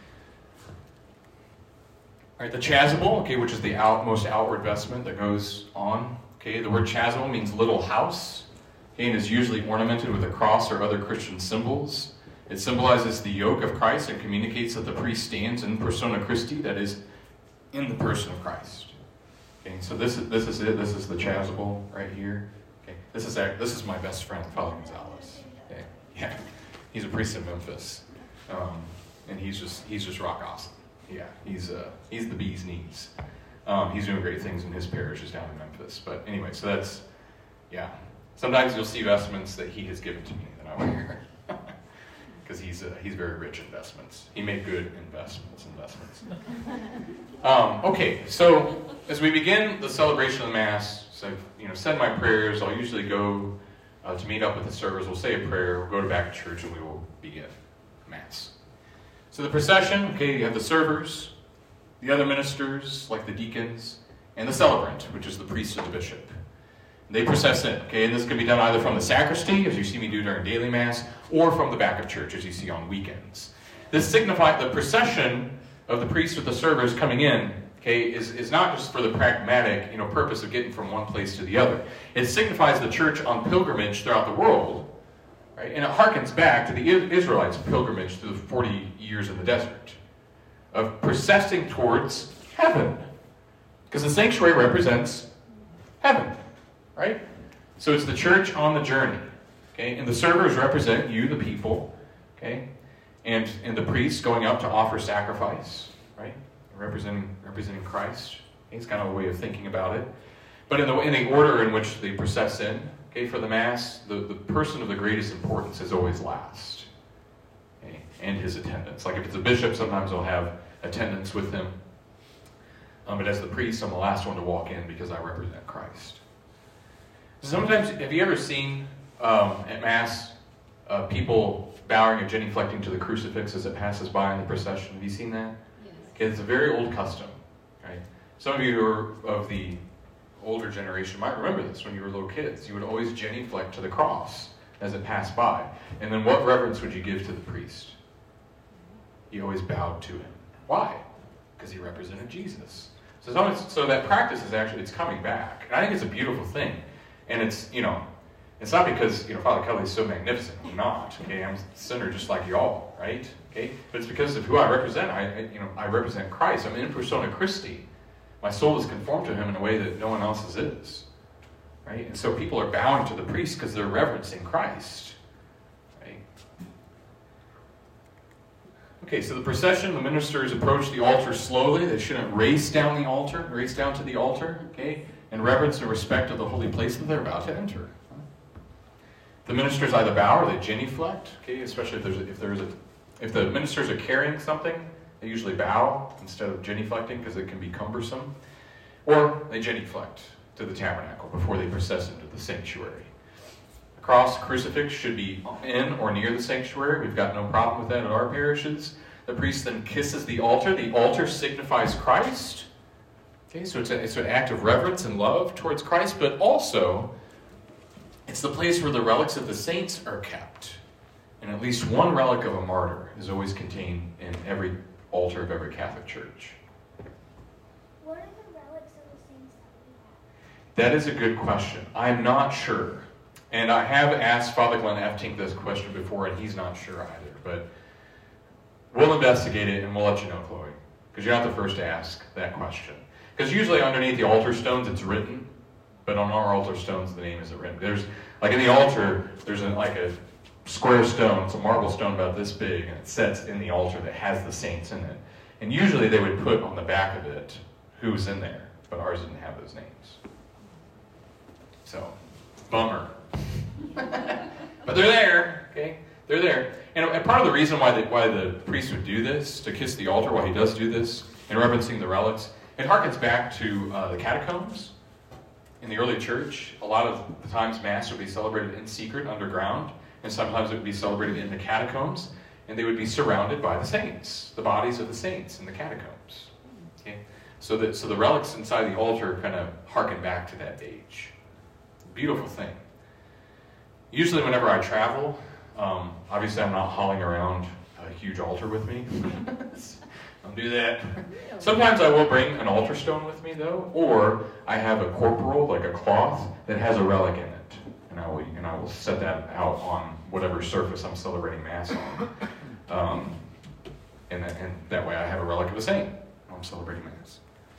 All right, the chasuble, okay, which is the out, most outward vestment that goes on. Okay, the word chasuble means little house, okay, and is usually ornamented with a cross or other Christian symbols. It symbolizes the yoke of Christ and communicates that the priest stands in persona Christi, that is, in the person of Christ. Okay, so this is this is it. This is the chasuble right here. Okay, this is our, this is my best friend, Father Gonzalez. Okay, yeah, he's a priest in Memphis, um, and he's just he's just rock awesome. Yeah, he's uh, he's the bee's knees. Um, he's doing great things in his parishes down in Memphis. But anyway, so that's, yeah. Sometimes you'll see vestments that he has given to me that I wear. Because he's uh, he's very rich in vestments. He made good investments, investments. um, okay, so as we begin the celebration of the Mass, so I've you know, said my prayers. I'll usually go uh, to meet up with the servers. We'll say a prayer. We'll go to back to church and we will begin Mass. So the procession, okay, you have the servers, the other ministers, like the deacons, and the celebrant, which is the priest or the bishop. And they process in, okay, and this can be done either from the sacristy, as you see me do during daily Mass, or from the back of church, as you see on weekends. This signifies the procession of the priest with the servers coming in, okay, is, is not just for the pragmatic, you know, purpose of getting from one place to the other. It signifies the church on pilgrimage throughout the world. Right? And it harkens back to the Israelites' pilgrimage through the forty years in the desert, of processing towards heaven. Because the sanctuary represents heaven, right? So it's the church on the journey, okay? And the servers represent you, the people, okay? And, and the priests going up to offer sacrifice, right? Representing, representing Christ. Okay? It's kind of a way of thinking about it. But in the, in the order in which they process in, okay, for the Mass, the, the person of the greatest importance is always last. Okay, and his attendants. Like if it's a bishop, sometimes they'll have attendants with him. Um, but as the priest, I'm the last one to walk in because I represent Christ. Sometimes, have you ever seen um, at Mass uh, people bowing and genuflecting to the crucifix as it passes by in the procession? Have you seen that? Yes. Okay, it's a very old custom. Right? Some of you are of the older generation might remember this when you were little kids. You would always genuflect to the cross as it passed by. And then what reverence would you give to the priest? You always bowed to him. Why? Because he represented Jesus. So, it's always, so that practice is actually, it's coming back. And I think it's a beautiful thing. And it's, you know, it's not because, you know, Father Kelly is so magnificent. I'm not, okay? I'm a sinner just like y'all, right? Okay? But it's because of who I represent. I, I, you know, I represent Christ. I'm in persona Christi. My soul is conformed to him in a way that no one else's is, right? And so people are bowing to the priest because they're reverencing Christ, right? Okay, so the procession, the ministers approach the altar slowly. They shouldn't race down the altar, race down to the altar, okay? In reverence and respect of the holy place that they're about to enter. The ministers either bow or they genuflect, okay? Especially if there's a, if there's a if the ministers are carrying something, they usually bow instead of genuflecting because it can be cumbersome, or they genuflect to the tabernacle before they process into the sanctuary. The cross, crucifix should be in or near the sanctuary. We've got no problem with that at our parishes. The priest then kisses the altar. The altar signifies Christ. Okay, so it's, a, it's an act of reverence and love towards Christ, but also it's the place where the relics of the saints are kept. And at least one relic of a martyr is always contained in every altar of every Catholic church. What are the relics of the saints that we have? That is a good question. I'm not sure. And I have asked Father Glenn Eftink this question before, and he's not sure either. But we'll investigate it, and we'll let you know, Chloe. Because you're not the first to ask that question. Because usually underneath the altar stones, it's written. But on our altar stones, the name isn't written. There's, like in the altar, there's a, like a square stone. It's a marble stone about this big, and it sets in the altar that has the saints in it. And usually they would put on the back of it who's in there. But ours didn't have those names. So, bummer. But they're there, okay? They're there. And, and part of the reason why the, why the priest would do this, to kiss the altar while he does do this, in reverencing the relics, it harkens back to uh, the catacombs. In the early church, a lot of the times Mass would be celebrated in secret, underground, and sometimes it would be celebrated in the catacombs, and they would be surrounded by the saints, the bodies of the saints in the catacombs. Okay? So, that, so the relics inside the altar kind of harken back to that age. Beautiful thing. Usually whenever I travel, um, obviously I'm not hauling around a huge altar with me. Don't do that. Sometimes I will bring an altar stone with me, though, or I have a corporal, like a cloth, that has a relic in it, and I will and I will set that out on whatever surface I'm celebrating Mass on, um, and, that, and that way I have a relic of a saint when I'm celebrating Mass.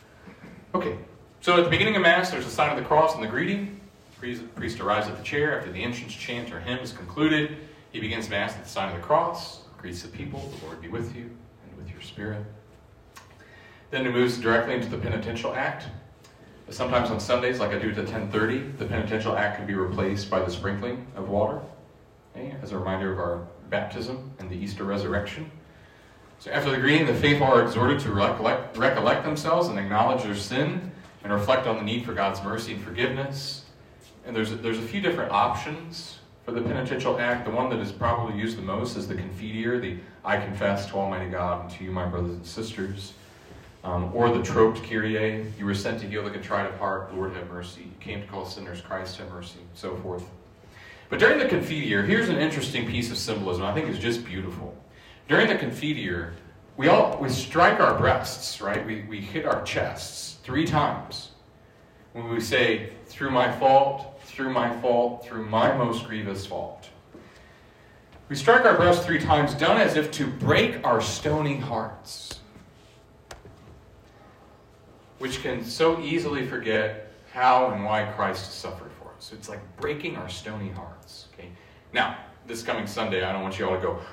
Okay, so at the beginning of Mass, there's a sign of the cross and the greeting. The priest arrives at the chair after the entrance chant or hymn is concluded. He begins Mass at the sign of the cross, greets the people, the Lord be with you, and with your spirit. Then he moves directly into the penitential act. Sometimes on Sundays, like I do at ten thirty, the penitential act can be replaced by the sprinkling of water, okay, as a reminder of our baptism and the Easter resurrection. So after the greeting, the faithful are exhorted to recollect, recollect themselves and acknowledge their sin and reflect on the need for God's mercy and forgiveness. And there's a, there's a few different options for the penitential act. The one that is probably used the most is the Confiteor, the I confess to Almighty God and to you, my brothers and sisters. Um, or the troped Kyrie, you were sent to heal the contrite of heart, Lord have mercy. You came to call sinners, Christ have mercy, so forth. But during the Confiteor, here's an interesting piece of symbolism I think is just beautiful. During the Confiteor, we all we strike our breasts, right? We, we hit our chests three times. When we say, through my fault, through my fault, through my most grievous fault. We strike our breasts three times, done as if to break our stony hearts, which can so easily forget how and why Christ suffered for us. It's like breaking our stony hearts. Okay. Now, this coming Sunday, I don't want you all to go,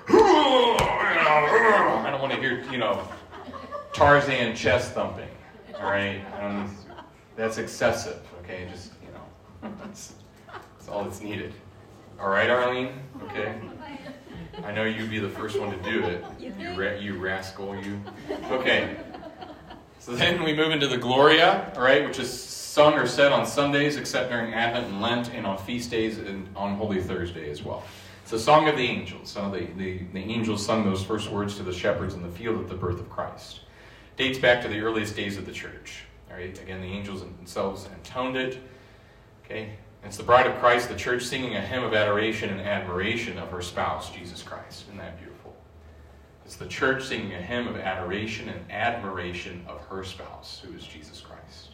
I don't want to hear, you know, Tarzan chest thumping. All right? I don't, that's excessive, okay? Just, you know, that's, that's all that's needed. All right, Arlene? Okay? I know you'd be the first one to do it. You, ra- you rascal, you. Okay. So then we move into the Gloria, all right, which is sung or said on Sundays, except during Advent and Lent, and on feast days and on Holy Thursday as well. It's the Song of the Angels. So the, the, the angels sung those first words to the shepherds in the field at the birth of Christ. Dates back to the earliest days of the church. All right, again, the angels themselves intoned it. Okay, it's the bride of Christ, the church, singing a hymn of adoration and admiration of her spouse, Jesus Christ. Isn't that beautiful? It's the church singing a hymn of adoration and admiration of her spouse, who is Jesus Christ.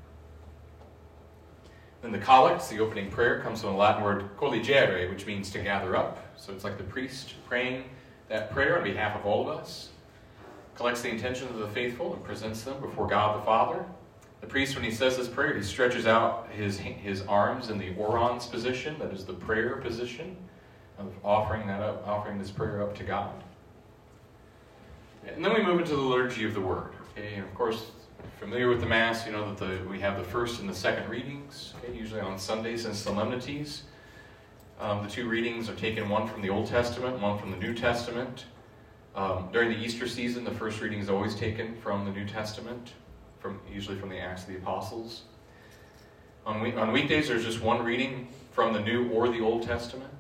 Then the collect, the opening prayer, comes from the Latin word colligere, which means to gather up. So it's like the priest praying that prayer on behalf of all of us. Collects the intentions of the faithful and presents them before God the Father. The priest, when he says this prayer, he stretches out his, his arms in the orans position, that is the prayer position, of offering that up, offering this prayer up to God. And then we move into the liturgy of the Word. Okay, and of course, familiar with the Mass, you know that the, we have the first and the second readings, okay, usually on Sundays and solemnities. Um, the two readings are taken, one from the Old Testament, one from the New Testament. Um, during the Easter season, the first reading is always taken from the New Testament, from usually from the Acts of the Apostles. On, week, on weekdays, there's just one reading from the New or the Old Testament.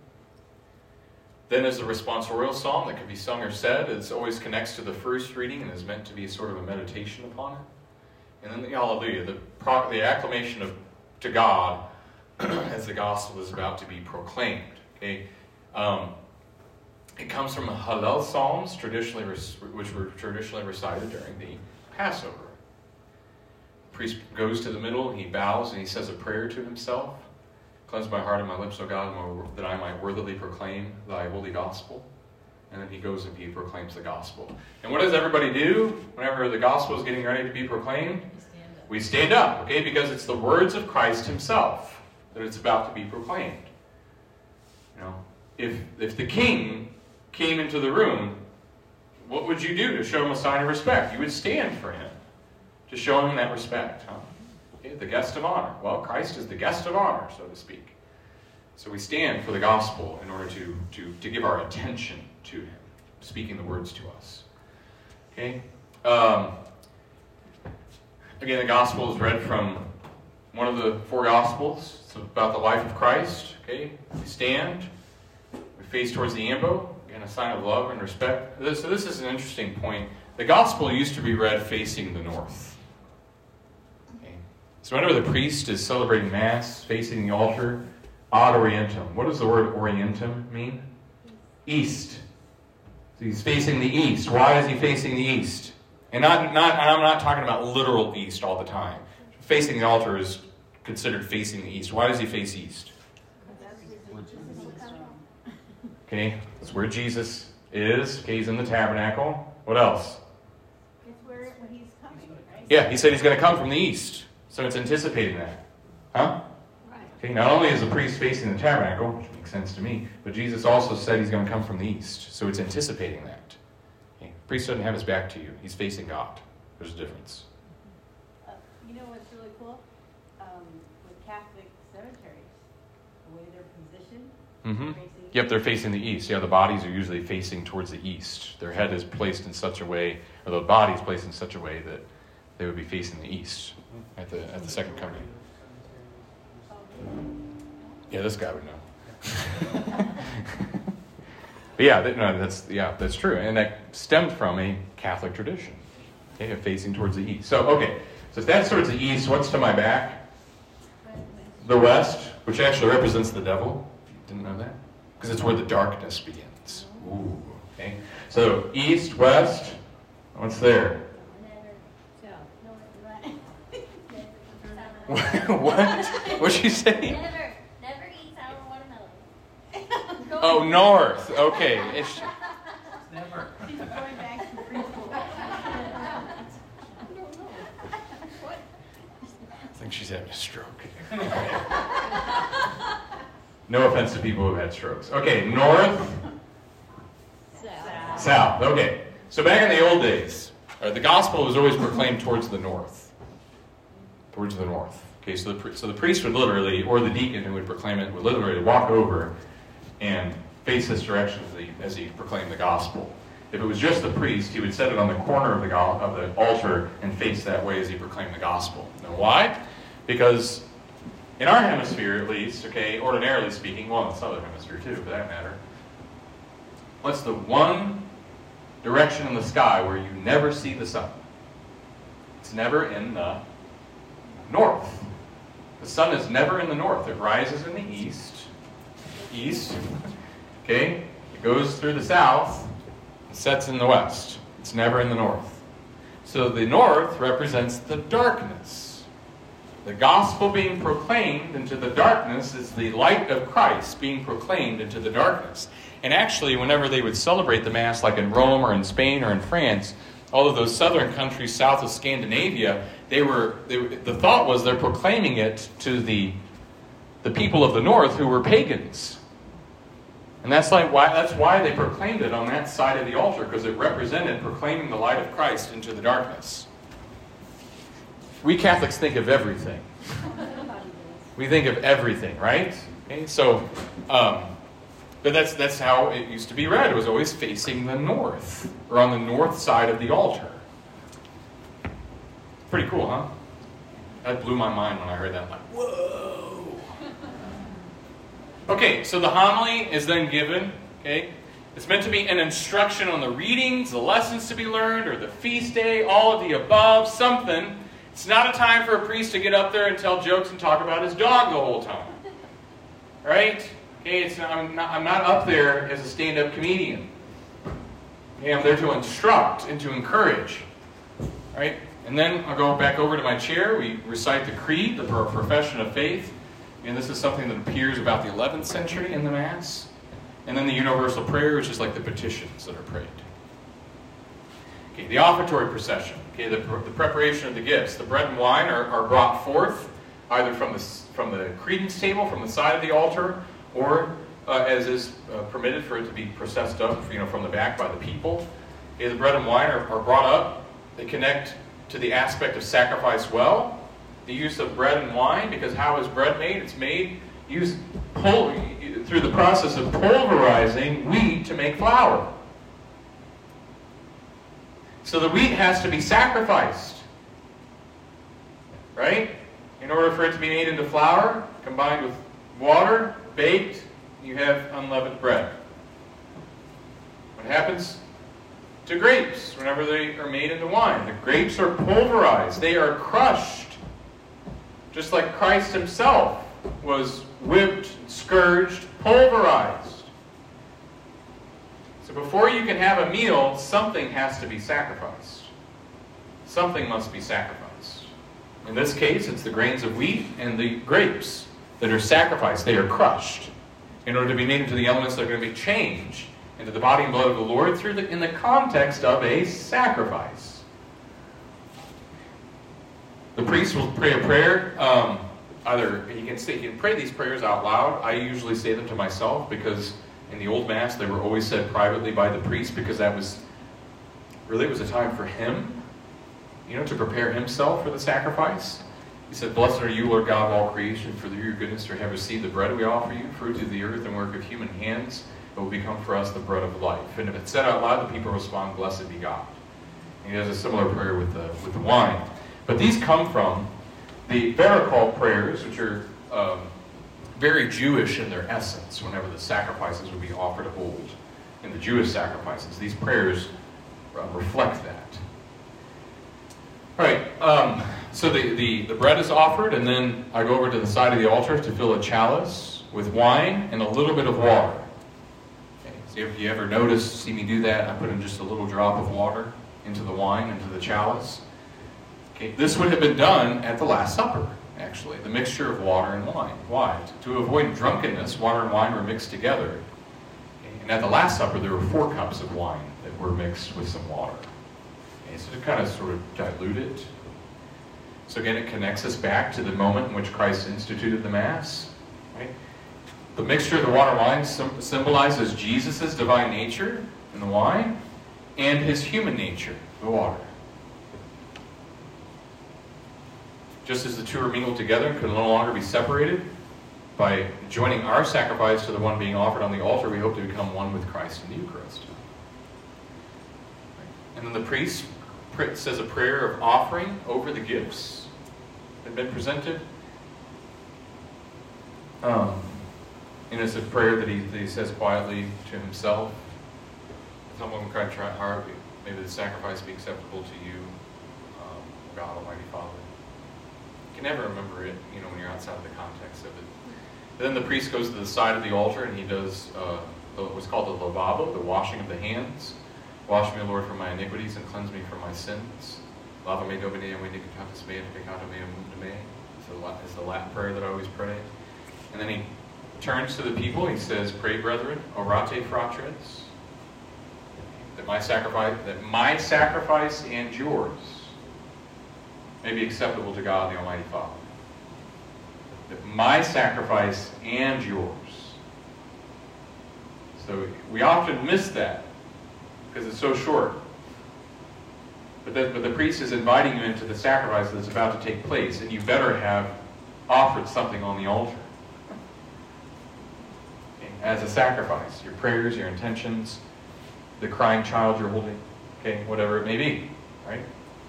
Then there's the responsorial psalm that can be sung or said. It always connects to the first reading and is meant to be sort of a meditation upon it. And then the Alleluia, the, pro, the acclamation of to God as the gospel is about to be proclaimed. Okay, um, it comes from the Hallel psalms, traditionally which were traditionally recited during the Passover. The priest goes to the middle, he bows, and he says a prayer to himself. Cleanse my heart and my lips, O God, that I might worthily proclaim thy holy gospel. And then he goes and he proclaims the gospel. And what does everybody do whenever the gospel is getting ready to be proclaimed? Stand up. We stand up, okay, because it's the words of Christ himself that it's about to be proclaimed. You know, if if the king came into the room, what would you do to show him a sign of respect? You would stand for him to show him that respect, huh? Okay, the guest of honor. Well, Christ is the guest of honor, so to speak. So we stand for the gospel in order to, to, to give our attention to him, speaking the words to us. Okay? Um, again, the gospel is read from one of the four gospels. It's about the life of Christ. Okay? We stand. We face towards the ambo. Again, a sign of love and respect. So this is an interesting point. The gospel used to be read facing the north. So whenever the priest is celebrating Mass, facing the altar, ad orientem. What does the word orientem mean? East. So he's facing the east. Why is he facing the east? And not, not, and I'm not talking about literal east all the time. Facing the altar is considered facing the east. Why does he face east? Okay, that's where Jesus is. Okay, he's in the tabernacle. What else? It's where when he's coming, right? Yeah, he said he's going to come from the east. So it's anticipating that. Huh? Right. Okay, not only is the priest facing the tabernacle, which makes sense to me, but Jesus also said he's going to come from the east. So it's anticipating that. Okay, the priest doesn't have his back to you. He's facing God. There's a difference. Uh, you know what's really cool? Um, with Catholic cemeteries, the way they're positioned, Mm-hmm. facing Yep, they're facing the east. Yeah, the bodies are usually facing towards the east. Their head is placed in such a way, or the body is placed in such a way that they would be facing the east at the at the second coming. Yeah, this guy would know. But yeah, that, no, that's yeah, that's true, and that stemmed from a Catholic tradition, okay, of facing towards the east. So okay, so if that's towards the east, what's to my back? The west, which actually represents the devil. Didn't know that, because it's where the darkness begins. Ooh, okay. So east, west. What's there? What? What'd she say? Never, never eat sour watermelon. Oh, north. Okay. It's, Never. She's going back to preschool. I think she's having a stroke. No offense to people who've had strokes. Okay, north, South. south. Okay. So back in the old days, uh, the gospel was always proclaimed towards the north. Towards the north. Okay, so the, so the priest would literally, or the deacon who would proclaim it, would literally walk over and face this direction as he, as he proclaimed the gospel. If it was just the priest, he would set it on the corner of the, go- of the altar and face that way as he proclaimed the gospel. Now why? Because in our hemisphere, at least, okay, ordinarily speaking, well, in the southern hemisphere too, for that matter, what's the one direction in the sky where you never see the sun? It's never in the north. The sun is never in the north. It rises in the east. East. Okay? It goes through the south. sets in the west. It's never in the north. So the north represents the darkness. The gospel being proclaimed into the darkness is the light of Christ being proclaimed into the darkness. And actually, whenever they would celebrate the Mass, like in Rome or in Spain or in France, all of those southern countries south of Scandinavia, they were they, the thought was they're proclaiming it to the the people of the north who were pagans. And that's like why that's why they proclaimed it on that side of the altar, because it represented proclaiming the light of Christ into the darkness. We Catholics think of everything. We think of everything, right? Okay, so, um, but that's that's how it used to be read. It was always facing the north, or on the north side of the altar. Pretty cool, huh? That blew my mind when I heard that. I'm like, whoa! Okay, so the homily is then given. Okay, it's meant to be an instruction on the readings, the lessons to be learned, or the feast day, all of the above, something. It's not a time for a priest to get up there and tell jokes and talk about his dog the whole time. Right? Okay, it's not, I'm, not, I'm not up there as a stand-up comedian. Okay, I'm there to instruct and to encourage. Right? And then I'll go back over to my chair. We recite the creed, the profession of faith. And this is something that appears about the eleventh century in the Mass. And then the universal prayer, which is like the petitions that are prayed. Okay, the offertory procession. Okay, the, the preparation of the gifts. The bread and wine are, are brought forth either from the, from the credence table, from the side of the altar, or uh, as is uh, permitted for it to be processed up, you know, from the back by the people. Okay, the bread and wine are, are brought up. They connect to the aspect of sacrifice well. The use of bread and wine, because how is bread made? It's made use pul- through the process of pulverizing wheat to make flour. So the wheat has to be sacrificed, right? In order for it to be made into flour, combined with water, baked, you have unleavened bread. What happens to grapes whenever they are made into wine? The grapes are pulverized. They are crushed. Just like Christ himself was whipped, scourged, pulverized. So before you can have a meal, something has to be sacrificed. Something must be sacrificed. In this case, it's the grains of wheat and the grapes that are sacrificed. They are crushed in order to be made into the elements that are going to be changed into the body and blood of the Lord through the, in the context of a sacrifice. The priest will pray a prayer. Um, either he can say he can pray these prayers out loud. I usually say them to myself because in the old Mass they were always said privately by the priest, because that was really it was a time for him, you know, to prepare himself for the sacrifice. He said, "Blessed are you, Lord God of all creation, for through your goodness you have received the bread we offer you, fruit of the earth and work of human hands. It will become for us the bread of life." And if it's said out loud, the people respond, "Blessed be God." And he has a similar prayer with the with the wine. But these come from the Varicol prayers, which are um, very Jewish in their essence. Whenever the sacrifices would be offered of old, in the Jewish sacrifices, these prayers uh, reflect that. All right, um, so the, the, the bread is offered, and then I go over to the side of the altar to fill a chalice with wine and a little bit of water. Okay, so if you ever notice, see me do that, I put in just a little drop of water into the wine, into the chalice. Okay, this would have been done at the Last Supper, actually, the mixture of water and wine. Why? To avoid drunkenness, water and wine were mixed together. Okay, and at the Last Supper, there were four cups of wine that were mixed with some water. Okay, so to kind of sort of dilute it. So again, it connects us back to the moment in which Christ instituted the Mass. Right? The mixture of the water and wine sim- symbolizes Jesus' divine nature in the wine and his human nature, the water. Just as the two are mingled together and can no longer be separated, by joining our sacrifice to the one being offered on the altar, we hope to become one with Christ in the Eucharist. And then the priest says a prayer of offering over the gifts that have been presented. Um, and it's a prayer that he, that he says quietly to himself. Someone cried, "Try hard, maybe the sacrifice be acceptable to you, um, God Almighty Father." You can never remember it, you know, when you're outside of the context of it. And then the priest goes to the side of the altar and he does uh, what's called the lavabo, the washing of the hands. Wash me, Lord, from my iniquities and cleanse me from my sins. Lava me domine and nicitatis mea and peccato meum me. It's the Latin prayer that I always pray. And then he turns to the people. He says, "Pray, brethren, orate fratres, that my sacrifice, that my sacrifice and yours may be acceptable to God, the Almighty Father." That my sacrifice and yours. So we often miss that because it's so short. But the, but the priest is inviting you into the sacrifice that's about to take place, and you better have offered something on the altar okay, as a sacrifice. Your prayers, your intentions, the crying child you're holding, okay, whatever it may be, right?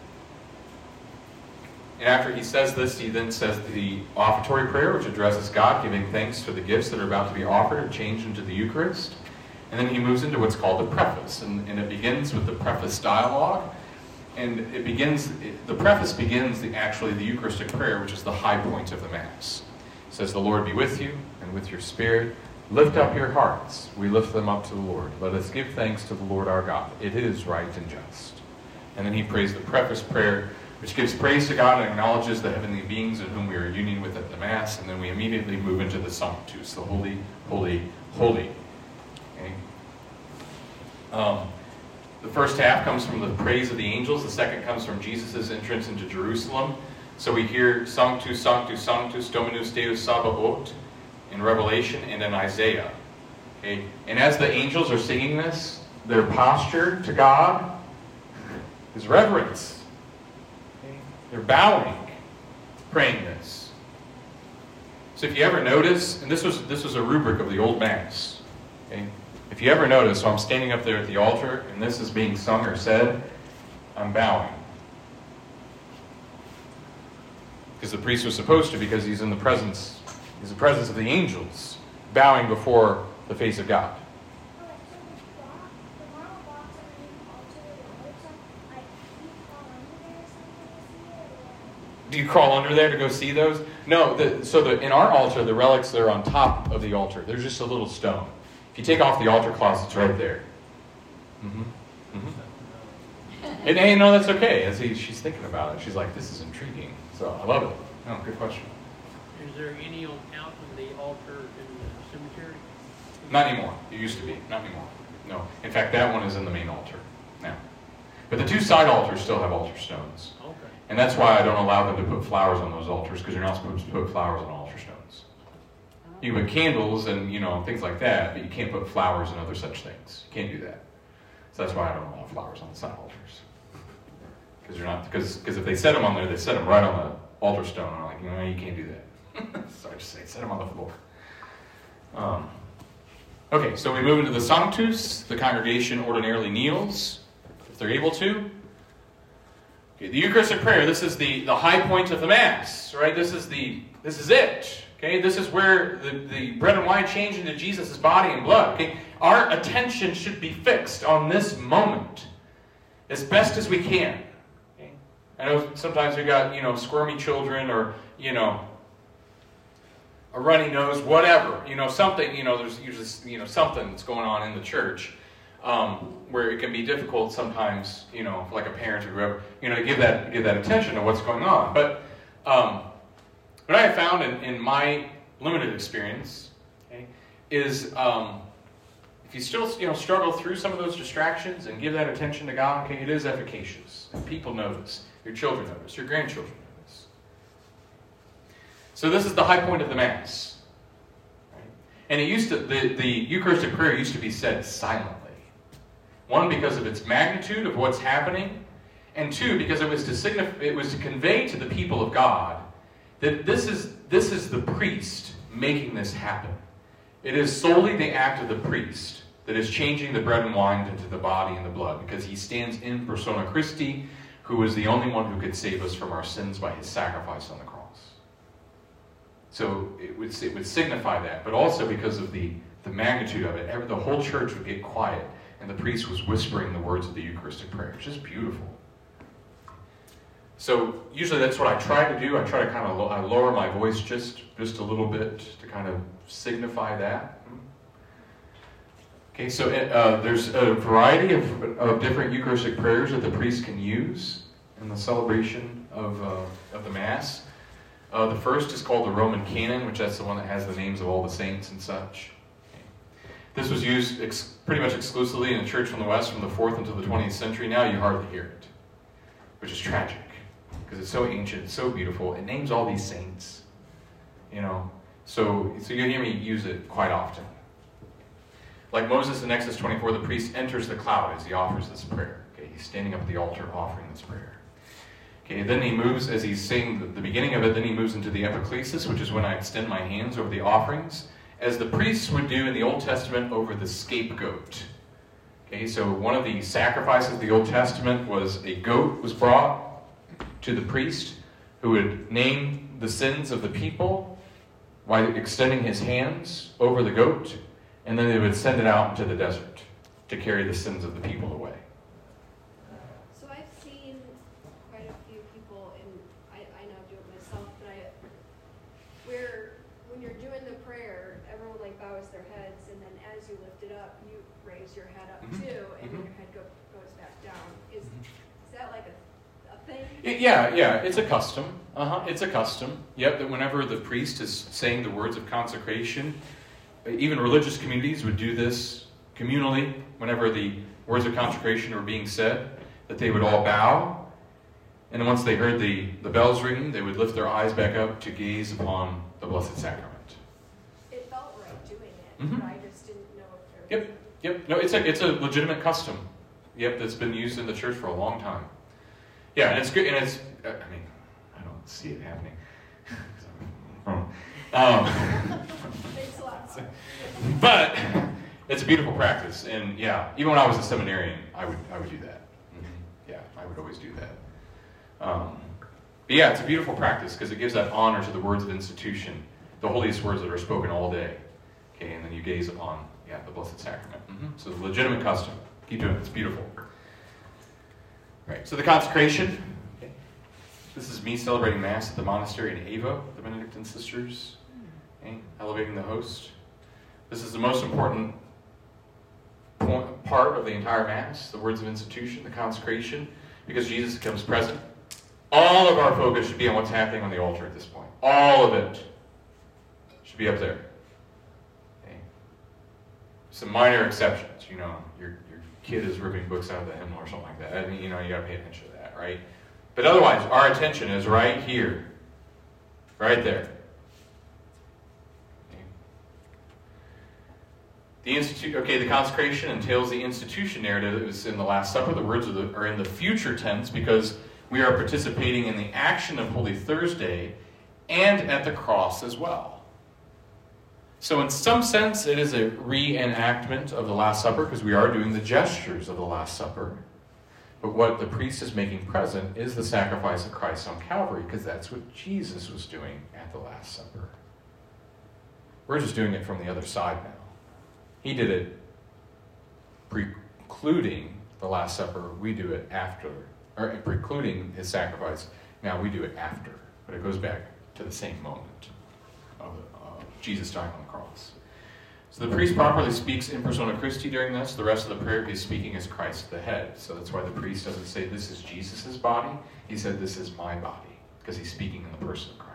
And after he says this, he then says the offertory prayer, which addresses God, giving thanks for the gifts that are about to be offered or changed into the Eucharist. And then he moves into what's called the preface, and, and it begins with the preface dialogue. And it begins, it, the preface begins the, actually the Eucharistic prayer, which is the high point of the Mass. It says, "The Lord be with you, and with your spirit. Lift up your hearts. We lift them up to the Lord. Let us give thanks to the Lord our God. It is right and just." And then he prays the preface prayer, which gives praise to God and acknowledges the heavenly beings in whom we are union with at the Mass. And then we immediately move into the Sanctus, the holy, holy, holy. Okay? Um, The first half comes from the praise of the angels. The second comes from Jesus' entrance into Jerusalem. So we hear Sanctus, Sanctus, Sanctus, Dominus Deus Sabaoth in Revelation and in Isaiah. Okay? And as the angels are singing this, their posture to God is reverence. Okay? They're bowing, praying this. So if you ever notice, and this was, this was a rubric of the Old Mass, okay? If you ever notice, so I'm standing up there at the altar, and this is being sung or said, I'm bowing. Because the priest was supposed to, because he's in the presence, he's in the presence of the angels, bowing before the face of God. Okay, so the box, the marble box underneath the altar, the relics, like, do you crawl under there or something to see it? Or? Do you crawl under there to go see those? No, the, so the, in our altar, the relics, they're on top of the altar. There's just a little stone. If you take off the altar cloth, it's right there. Mm-hmm. Mm-hmm. And hey, no, that's okay. As he, she's thinking about it, she's like, "This is intriguing." So I love it. Oh, good question. Is there any on out on the altar in the cemetery? Not anymore. It used to be. Not anymore. No. In fact, that one is in the main altar now. But the two side altars still have altar stones. Okay. And that's why I don't allow them to put flowers on those altars, because you're not supposed to put flowers on altar stones. You can put candles and, you know, things like that, but you can't put flowers and other such things. You can't do that. So that's why I don't allow flowers on the side altars. Because you're not, because because if they set them on there, they set them right on the altar stone. And I'm like, no, you can't do that. So I just say, set them on the floor. Um, okay, so we move into the Sanctus. The congregation ordinarily kneels, if they're able to. Okay, the Eucharistic prayer, this is the, the high point of the Mass, right? This is the this is it. Okay, this is where the, the bread and wine change into Jesus' body and blood. Okay, our attention should be fixed on this moment as best as we can. Okay? I know sometimes we got, you know, squirmy children, or, you know, a runny nose, whatever. You know, something, you know, there's usually, you know, something that's going on in the church um, where it can be difficult sometimes, you know, like a parent or whoever, you know, to give that, give that attention to what's going on. But, um, what I have found in, in my limited experience, okay, is um, if you still, you know, struggle through some of those distractions and give that attention to God, okay, it is efficacious. And people notice. Your children notice. Your grandchildren notice. So this is the high point of the Mass. Right? And it used to, the, the Eucharistic prayer used to be said silently. One, because of its magnitude of what's happening, and two, because it was to signify, it was to convey to the people of God that this is, this is the priest making this happen. It is solely the act of the priest that is changing the bread and wine into the body and the blood, because he stands in persona Christi, who is the only one who could save us from our sins by his sacrifice on the cross. So it would, it would signify that, but also because of the, the magnitude of it, every, the whole church would get quiet, and the priest was whispering the words of the Eucharistic prayer, which is beautiful. So usually that's what I try to do. I try to kind of lo- I lower my voice just, just a little bit to kind of signify that. Okay, so uh, there's a variety of, of different Eucharistic prayers that the priest can use in the celebration of, uh, of the Mass. Uh, the first is called the Roman Canon, which that's the one that has the names of all the saints and such. Okay. This was used ex- pretty much exclusively in the Church from the West from the fourth until the twentieth century. Now you hardly hear it, which is tragic, because it's so ancient, it's so beautiful. It names all these saints, you know. So, so you hear me use it quite often. Like Moses in Exodus twenty-four, the priest enters the cloud as he offers this prayer. Okay, he's standing up at the altar offering this prayer. Okay, then he moves, as he's saying the, the beginning of it, then he moves into the epiclesis, which is when I extend my hands over the offerings, as the priests would do in the Old Testament over the scapegoat. Okay, so one of the sacrifices of the Old Testament was a goat was brought to the priest, who would name the sins of the people while extending his hands over the goat, and then they would send it out into the desert to carry the sins of the people away. So I've seen quite a few people, and I, I now do it myself, but I, where when you're doing the prayer, everyone like bows their heads, and then as you lift it up, you raise your head up Mm-hmm. too, and Mm-hmm. then your head go, goes back down. Is is that like a, a thing? It- yeah, yeah, it's a custom. Uh-huh, it's a custom. Yep, that whenever the priest is saying the words of consecration, even religious communities would do this communally whenever the words of consecration were being said, that they would all bow. And then once they heard the, the bells ringing, they would lift their eyes back up to gaze upon the Blessed Sacrament. It felt right doing it, Mhm. but I just didn't know if there was... Yep, yep. No, it's a, it's a legitimate custom. Yep, that's been used in the church for a long time. Yeah, and it's good, and it's, I mean, I don't see it happening. um, Makes a lot of sense. But it's a beautiful practice, and yeah, even when I was a seminarian, I would I would do that. Mm-hmm. Yeah, I would always do that. Um, but yeah, it's a beautiful practice because it gives that honor to the words of institution, the holiest words that are spoken all day. Okay, and then you gaze upon yeah the Blessed Sacrament. Mm-hmm. So it's a legitimate custom. Keep doing it. It's beautiful. Right. So the consecration. Okay. This is me celebrating Mass at the monastery in Ava, the Benedictine sisters. Okay, elevating the host. This is the most important point, part of the entire Mass, the words of institution, the consecration, because Jesus becomes present. All of our focus should be on what's happening on the altar at this point. All of it should be up there. Okay. Some minor exceptions, you know, your your kid is ripping books out of the hymnal or something like that. I mean, you know, you got to pay attention to that, right? But otherwise, our attention is right here, right there. The institute, okay, the consecration entails the institution narrative that was in the Last Supper. The words are, the, are in the future tense because we are participating in the action of Holy Thursday and at the cross as well. So in some sense, it is a reenactment of the Last Supper because we are doing the gestures of the Last Supper. But what the priest is making present is the sacrifice of Christ on Calvary because that's what Jesus was doing at the Last Supper. We're just doing it from the other side now. He did it precluding the Last Supper. We do it after, or precluding his sacrifice. Now we do it after. But it goes back to the same moment of uh, Jesus dying on the cross. So the priest properly speaks in persona Christi during this. The rest of the prayer he's speaking as Christ the head. So that's why the priest doesn't say this is Jesus' body. He said this is my body because he's speaking in the person of Christ.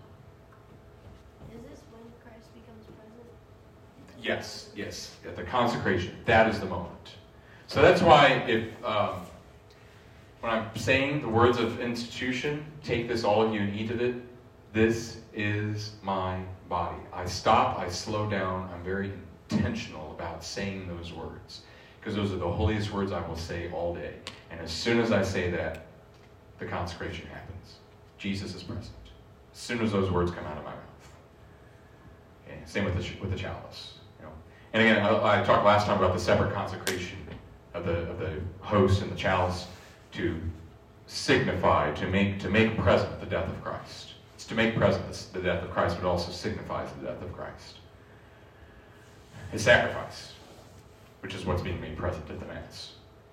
Is this when Christ becomes present? Yes, yes, at the consecration. That is the moment. So that's why if um, when I'm saying the words of institution, take this all of you and eat of it, this is my body. I stop, I slow down, I'm very intentional about saying those words because those are the holiest words I will say all day. And as soon as I say that, the consecration happens. Jesus is present. As soon as those words come out of my mouth. Okay, same with the, with the chalice. And again, I, I talked last time about the separate consecration of the of the host and the chalice to signify, to make to make present the death of Christ. It's to make present the death of Christ, but also signifies the death of Christ. His sacrifice, which is what's being made present at the Mass.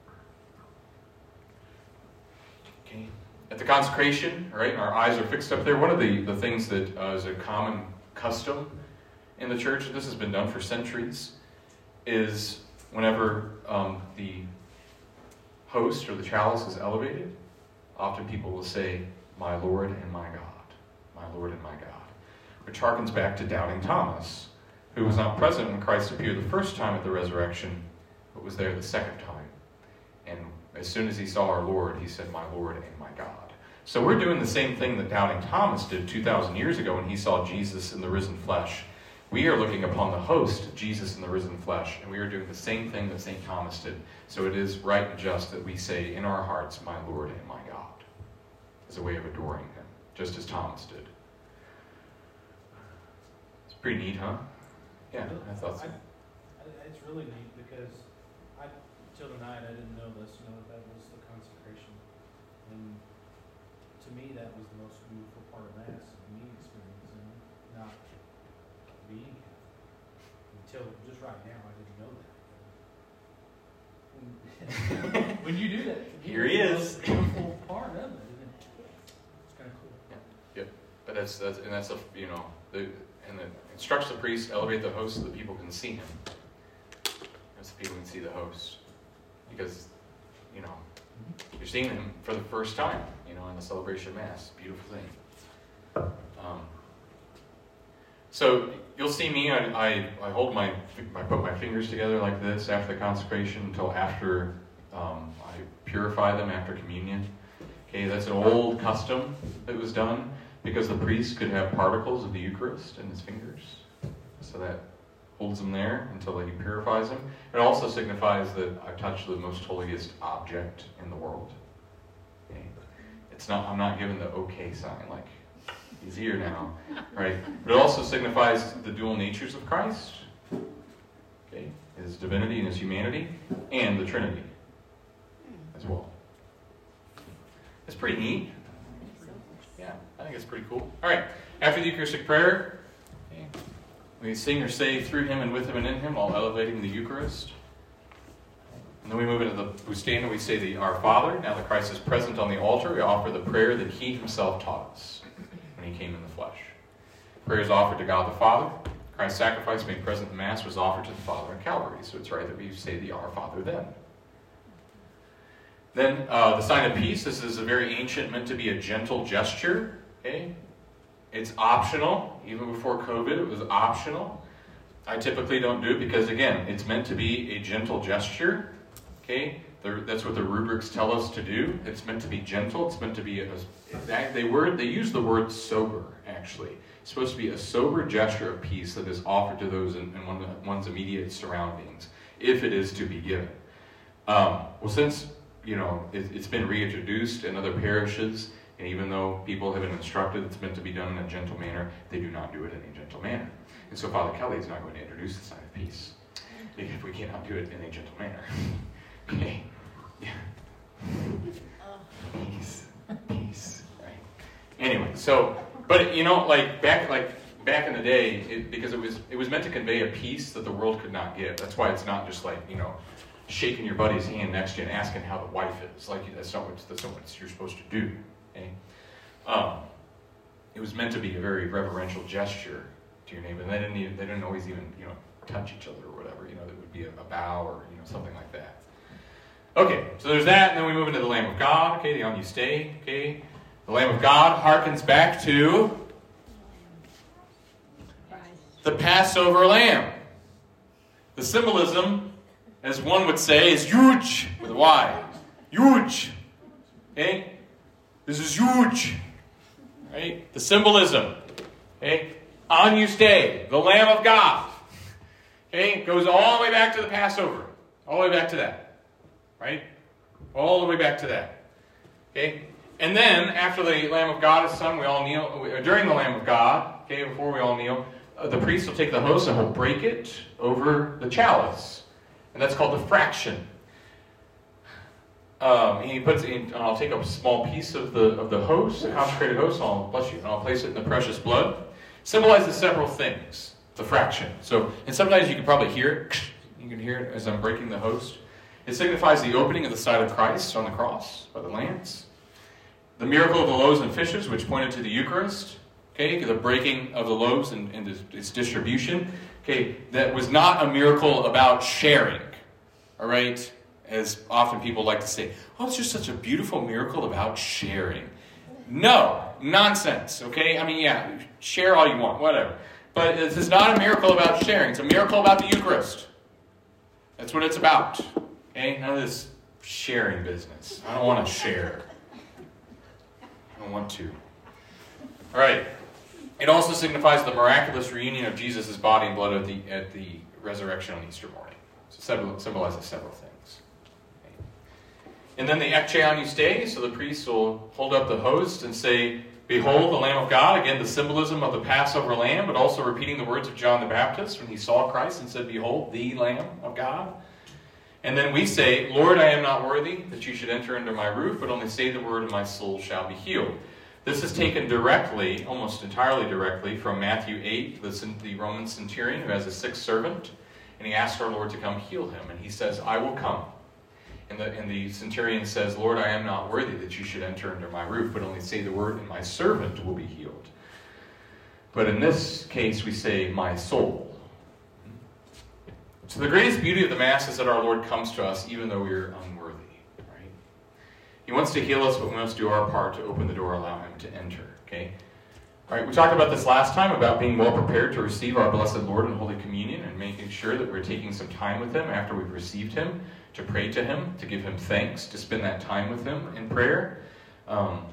Okay. At the consecration, right, our eyes are fixed up there. One of the, the things that uh, is a common custom in the church, this has been done for centuries, is whenever um, the host or the chalice is elevated, often people will say, "My Lord and my God, my Lord and my God," which harkens back to doubting Thomas, who was not present when Christ appeared the first time at the resurrection, but was there the second time. And as soon as he saw our Lord, he said, "My Lord and my God." So we're doing the same thing that doubting Thomas did two thousand years ago when he saw Jesus in the risen flesh. We are looking upon the host, Jesus in the risen flesh, and we are doing the same thing that Saint Thomas did. So it is right and just that we say in our hearts, "My Lord and my God," as a way of adoring him, just as Thomas did. It's pretty neat, huh? Yeah, I thought so. I, I, it's really neat because I, till tonight, I didn't know this, you know, that that was the consecration. And to me, that was the most beautiful part of Mass, me experiencing it, not being Catholic. Until just right now, I didn't know that. When, when you do that, Here he is. It's the most beautiful part of it, isn't it? It's kind of cool. Yeah. Yep. But that's that's and that's a you know the and it instructs the priest to elevate the host so that people can see him. As the people can see the host, because you know you're seeing him for the first time. You know, in the celebration of Mass, beautiful thing. Um, so you'll see me. I, I I hold my I put my fingers together like this after the consecration until after um, I purify them after communion. Okay, that's an old custom that was done because the priest could have particles of the Eucharist in his fingers, so that holds them there until he purifies them. It also signifies that I've touched the most holiest object in the world. Okay. It's not, I'm not given the okay sign, like, he's here now, right? But it also signifies the dual natures of Christ, okay? His divinity and his humanity, and the Trinity as well. It's pretty neat. Yeah, I think it's pretty cool. All right, after the Eucharistic prayer, okay, we sing or say through him and with him and in him while elevating the Eucharist. And then we move into the, we stand and we say the Our Father. Now that Christ is present on the altar, we offer the prayer that he himself taught us when he came in the flesh. Prayer is offered to God the Father. Christ's sacrifice made present in Mass was offered to the Father on Calvary. So it's right that we say the Our Father then. Then uh, the sign of peace. This is a very ancient, meant to be a gentle gesture. Okay, it's optional. Even before COVID, it was optional. I typically don't do it because, again, it's meant to be a gentle gesture. Okay, that's what the rubrics tell us to do. It's meant to be gentle. It's meant to be a, they word they use the word sober. Actually, it's supposed to be a sober gesture of peace that is offered to those in, in one, one's immediate surroundings, if it is to be given. Um, well, since you know it, it's been reintroduced in other parishes, and even though people have been instructed it's meant to be done in a gentle manner, they do not do it in a gentle manner. And so Father Kelly is not going to introduce the sign of peace if we cannot do it in a gentle manner. Okay. Yeah. Peace. Peace. Right. Anyway, so, but you know, like back, like back in the day, it, because it was it was meant to convey a peace that the world could not give. That's why it's not just like you know, shaking your buddy's hand next to you and asking how the wife is. Like that's not what that's not what you're supposed to do. Okay. Um, it was meant to be a very reverential gesture to your neighbor. And they didn't even, they didn't always even you know touch each other or whatever. You know, there would be a, a bow or you know something like that. Okay, so there's that, and then we move into the Lamb of God, okay, the Agnus Dei, okay. The Lamb of God harkens back to the Passover Lamb. The symbolism, as one would say, is huge, with a Y. Huge. Okay? This is huge. Right? The symbolism. Okay? Agnus Dei, the Lamb of God. Okay? Goes all the way back to the Passover. All the way back to that. Right? All the way back to that. Okay? And then, after the Lamb of God is sung, we all kneel. During the Lamb of God, okay, before we all kneel, uh, the priest will take the host and he'll break it over the chalice. And that's called the fraction. Um, he puts in, I'll take a small piece of the of the host, the consecrated host, and I'll, bless you, and I'll place it in the precious blood. Symbolizes several things. The fraction. So, and sometimes you can probably hear it. You can hear it as I'm breaking the host. It signifies the opening of the side of Christ on the cross by the lance. The miracle of the loaves and fishes, which pointed to the Eucharist. Okay, the breaking of the loaves and, and its distribution. Okay, that was not a miracle about sharing. all right? As often people like to say, oh, it's just such a beautiful miracle about sharing. No, nonsense, okay? I mean, yeah, share all you want, whatever. But this is not a miracle about sharing. It's a miracle about the Eucharist. That's what it's about, okay? None of this sharing business. I don't want to share. I don't want to. All right. It also signifies the miraculous reunion of Jesus' body and blood at the, at the resurrection on Easter morning. So it symbolizes several things. Okay. And then the Ecce Agnus Dei, so the priest will hold up the host and say, behold the Lamb of God. Again, the symbolism of the Passover lamb, but also repeating the words of John the Baptist when he saw Christ and said, behold, the Lamb of God. And then we say, Lord, I am not worthy that you should enter under my roof, but only say the word and my soul shall be healed. This is taken directly, almost entirely directly, from Matthew eight, the, the Roman centurion who has a sick servant, and he asks our Lord to come heal him. And he says, I will come. And the, and the centurion says, Lord, I am not worthy that you should enter under my roof, but only say the word, and my servant will be healed. But in this case, we say, my soul. So the greatest beauty of the Mass is that our Lord comes to us even though we are unworthy. Right? He wants to heal us, but we must do our part to open the door, allow him to enter. Okay? All right, we talked about this last time, about being well prepared to receive our blessed Lord in Holy Communion and making sure that we're taking some time with him after we've received him, to pray to him, to give him thanks, to spend that time with him in prayer. Um,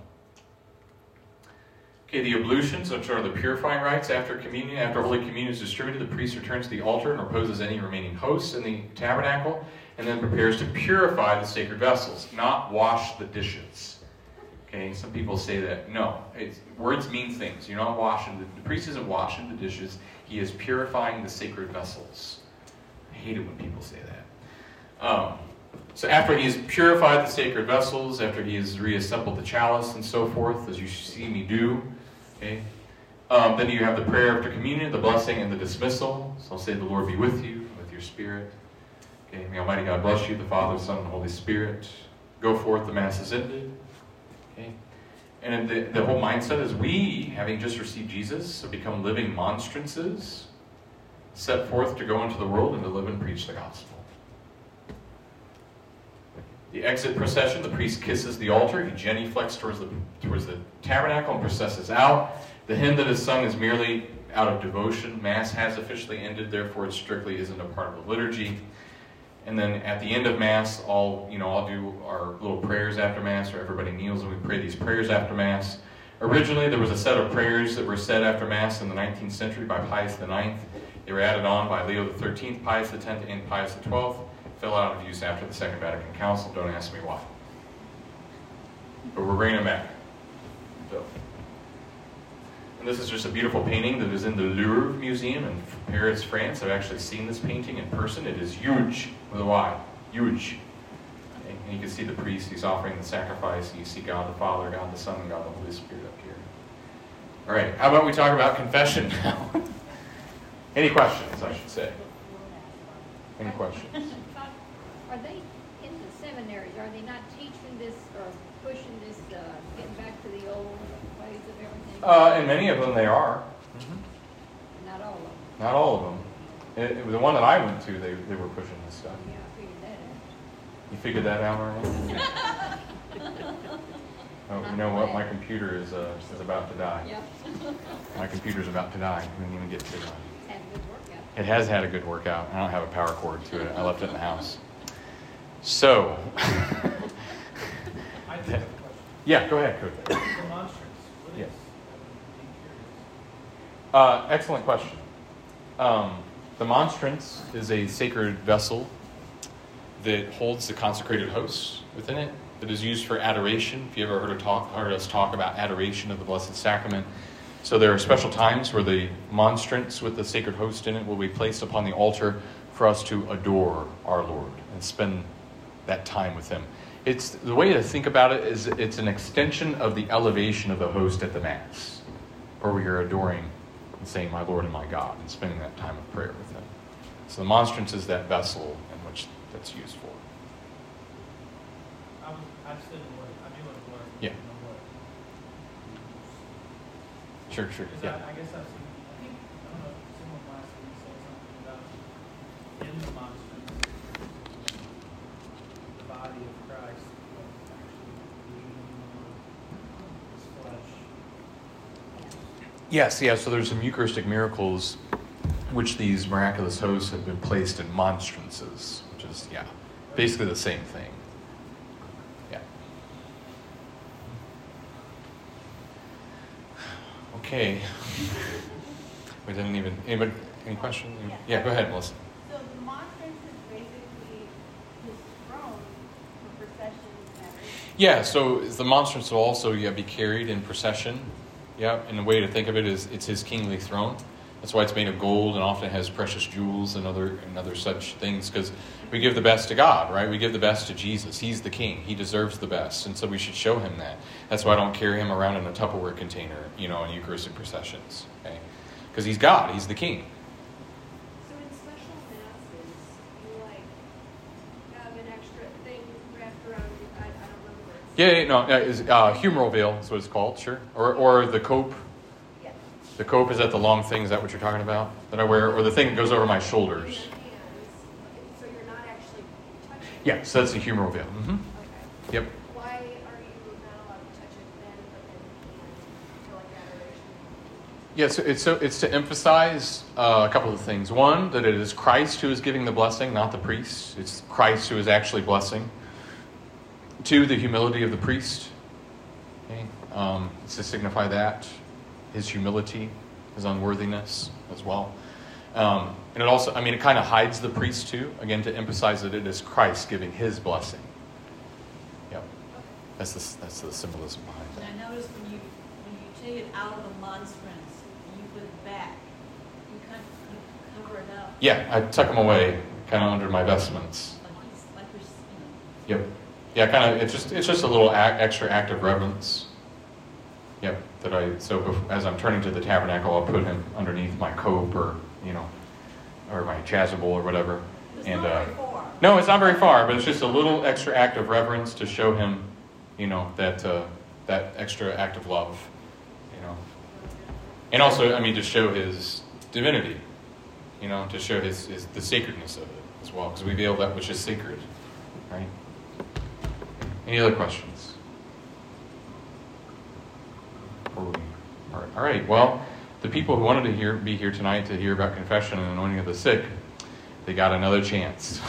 okay, the ablutions, which are the purifying rites after communion. After Holy Communion is distributed, the priest returns to the altar and reposes any remaining hosts in the tabernacle, and then prepares to purify the sacred vessels, not wash the dishes. Okay, some people say that. No, it's, words mean things. You're not washing. The, the priest isn't washing the dishes. He is purifying the sacred vessels. I hate it when people say that. Um, so after he has purified the sacred vessels, after he has reassembled the chalice and so forth, as you see me do, okay, um, then you have the prayer after communion, the blessing, and the dismissal. So I'll say, the Lord be with you, with your spirit. Okay, may Almighty God bless you, the Father, Son, and Holy Spirit. Go forth, the Mass is ended. Okay. And the, the whole mindset is we, having just received Jesus, have become living monstrances, set forth to go into the world and to live and preach the gospel. The exit procession, the priest kisses the altar, he genuflects towards the, towards the tabernacle and processes out. The hymn that is sung is merely out of devotion. Mass has officially ended, therefore it strictly isn't a part of the liturgy. And then at the end of Mass, I'll, you know, I'll do our little prayers after Mass, where everybody kneels and we pray these prayers after Mass. Originally, there was a set of prayers that were said after Mass in the nineteenth century by Pius the ninth. They were added on by Leo the thirteenth, Pius the tenth, and Pius the twelfth. Fell out of use after the Second Vatican Council. Don't ask me why. But we're bringing them back. So. And this is just a beautiful painting that is in the Louvre Museum in Paris, France. I've actually seen this painting in person. It is huge, with a Y. Huge. Okay? And you can see the priest. He's offering the sacrifice. And you see God the Father, God the Son, and God the Holy Spirit up here. All right. How about we talk about confession now? Any questions, I should say? Any questions? Are they in the seminaries? Are they not teaching this or pushing this, uh, getting back to the old ways of everything? Uh, and many of them they are. Mm-hmm. Not all of them. Not all of them. It, it was the one that I went to. They they were pushing this stuff. Yeah, I figured that out. You figured that out, Marianne? Oh, you know what? My computer is uh, is about to die. Yep. My computer's about to die. We didn't even get to it. Had a good workout. It has had a good workout. I don't have a power cord to it. I left it in the house. So. I do have a question. Yeah, go ahead, Cody. The monstrance, what is, Yes. I'm Uh, excellent question. Um, the monstrance is a sacred vessel that holds the consecrated hosts within it, that is used for adoration. If you ever heard, of talk, heard us talk about adoration of the Blessed Sacrament. So there are special times where the monstrance with the sacred host in it will be placed upon the altar for us to adore our Lord and spend that time with him. It's the way to think about it is it's an extension of the elevation of the host at the Mass, where we are adoring and saying, my Lord and my God, and spending that time of prayer with him. So the monstrance is that vessel in which that's used for. I was, I just didn't know what, I knew what it was. but I Yeah. didn't know what. Sure, sure, Because yeah. I, I guess I've seen, I think, I don't know, someone last week said something about in the monstrance. Yes, yeah, so there's some Eucharistic miracles which these miraculous hosts have been placed in monstrances, which is, yeah, basically the same thing. Yeah. Okay. We didn't even, anybody, any questions? Yeah. Yeah, go ahead, Melissa. So the monstrance is basically his throne for procession and everything. Yeah, so the monstrance will also yeah, be carried in procession. Yeah, and the way to think of it is it's his kingly throne. That's why it's made of gold and often has precious jewels and other and other such things, because we give the best to God, right? We give the best to Jesus. He's the king. He deserves the best, and so we should show him that. That's why I don't carry him around in a Tupperware container, you know, in Eucharistic processions, okay? Because he's God. He's the king. So in special masses, you like have an extra thing wrapped around you. I, I don't remember what it's Yeah, yeah no, uh, is uh, humeral veil is what it's called, sure. Or or the cope. Yeah. The cope, is that the long thing? Is that what you're talking about? That I wear? Or the thing that goes over my in shoulders? your hands, so you're not actually touching it. Yeah, so that's the humeral veil. Mm-hmm. Okay. Yep. Why are you not allowed to touch it then, but then you can for like adoration? Yeah, so it's, so it's to emphasize uh, a couple of things. One, that it is Christ who is giving the blessing, not the priest. It's Christ who is actually blessing. Two, the humility of the priest. Okay? Um, it's to signify that. His humility, his unworthiness as well. Um, and it also, I mean, it kind of hides the priest too, again, to emphasize that it is Christ giving his blessing. Yep. That's the, that's the symbolism behind And that. I noticed when you, when you take it out of the monstrance, you put it back, you kind of, you cover it up. Yeah, I tuck them away, kind of under my vestments. Like it's, like you're, you know. Yep. Yeah, kind of. It's just it's just a little act, extra act of reverence. Yep. That I so bef- as I'm turning to the tabernacle, I'll put him underneath my cope or you know, or my chasuble or whatever. It's and not uh, very far. no, it's not very far, but it's just a little extra act of reverence to show him, you know, that uh, that extra act of love, you know, and also I mean to show his divinity, you know, to show his, his the sacredness of it as well, because we veil that which is sacred, right? Any other questions? Or we, all right, all right. Well, the people who wanted to hear be here tonight to hear about confession and anointing of the sick, they got another chance.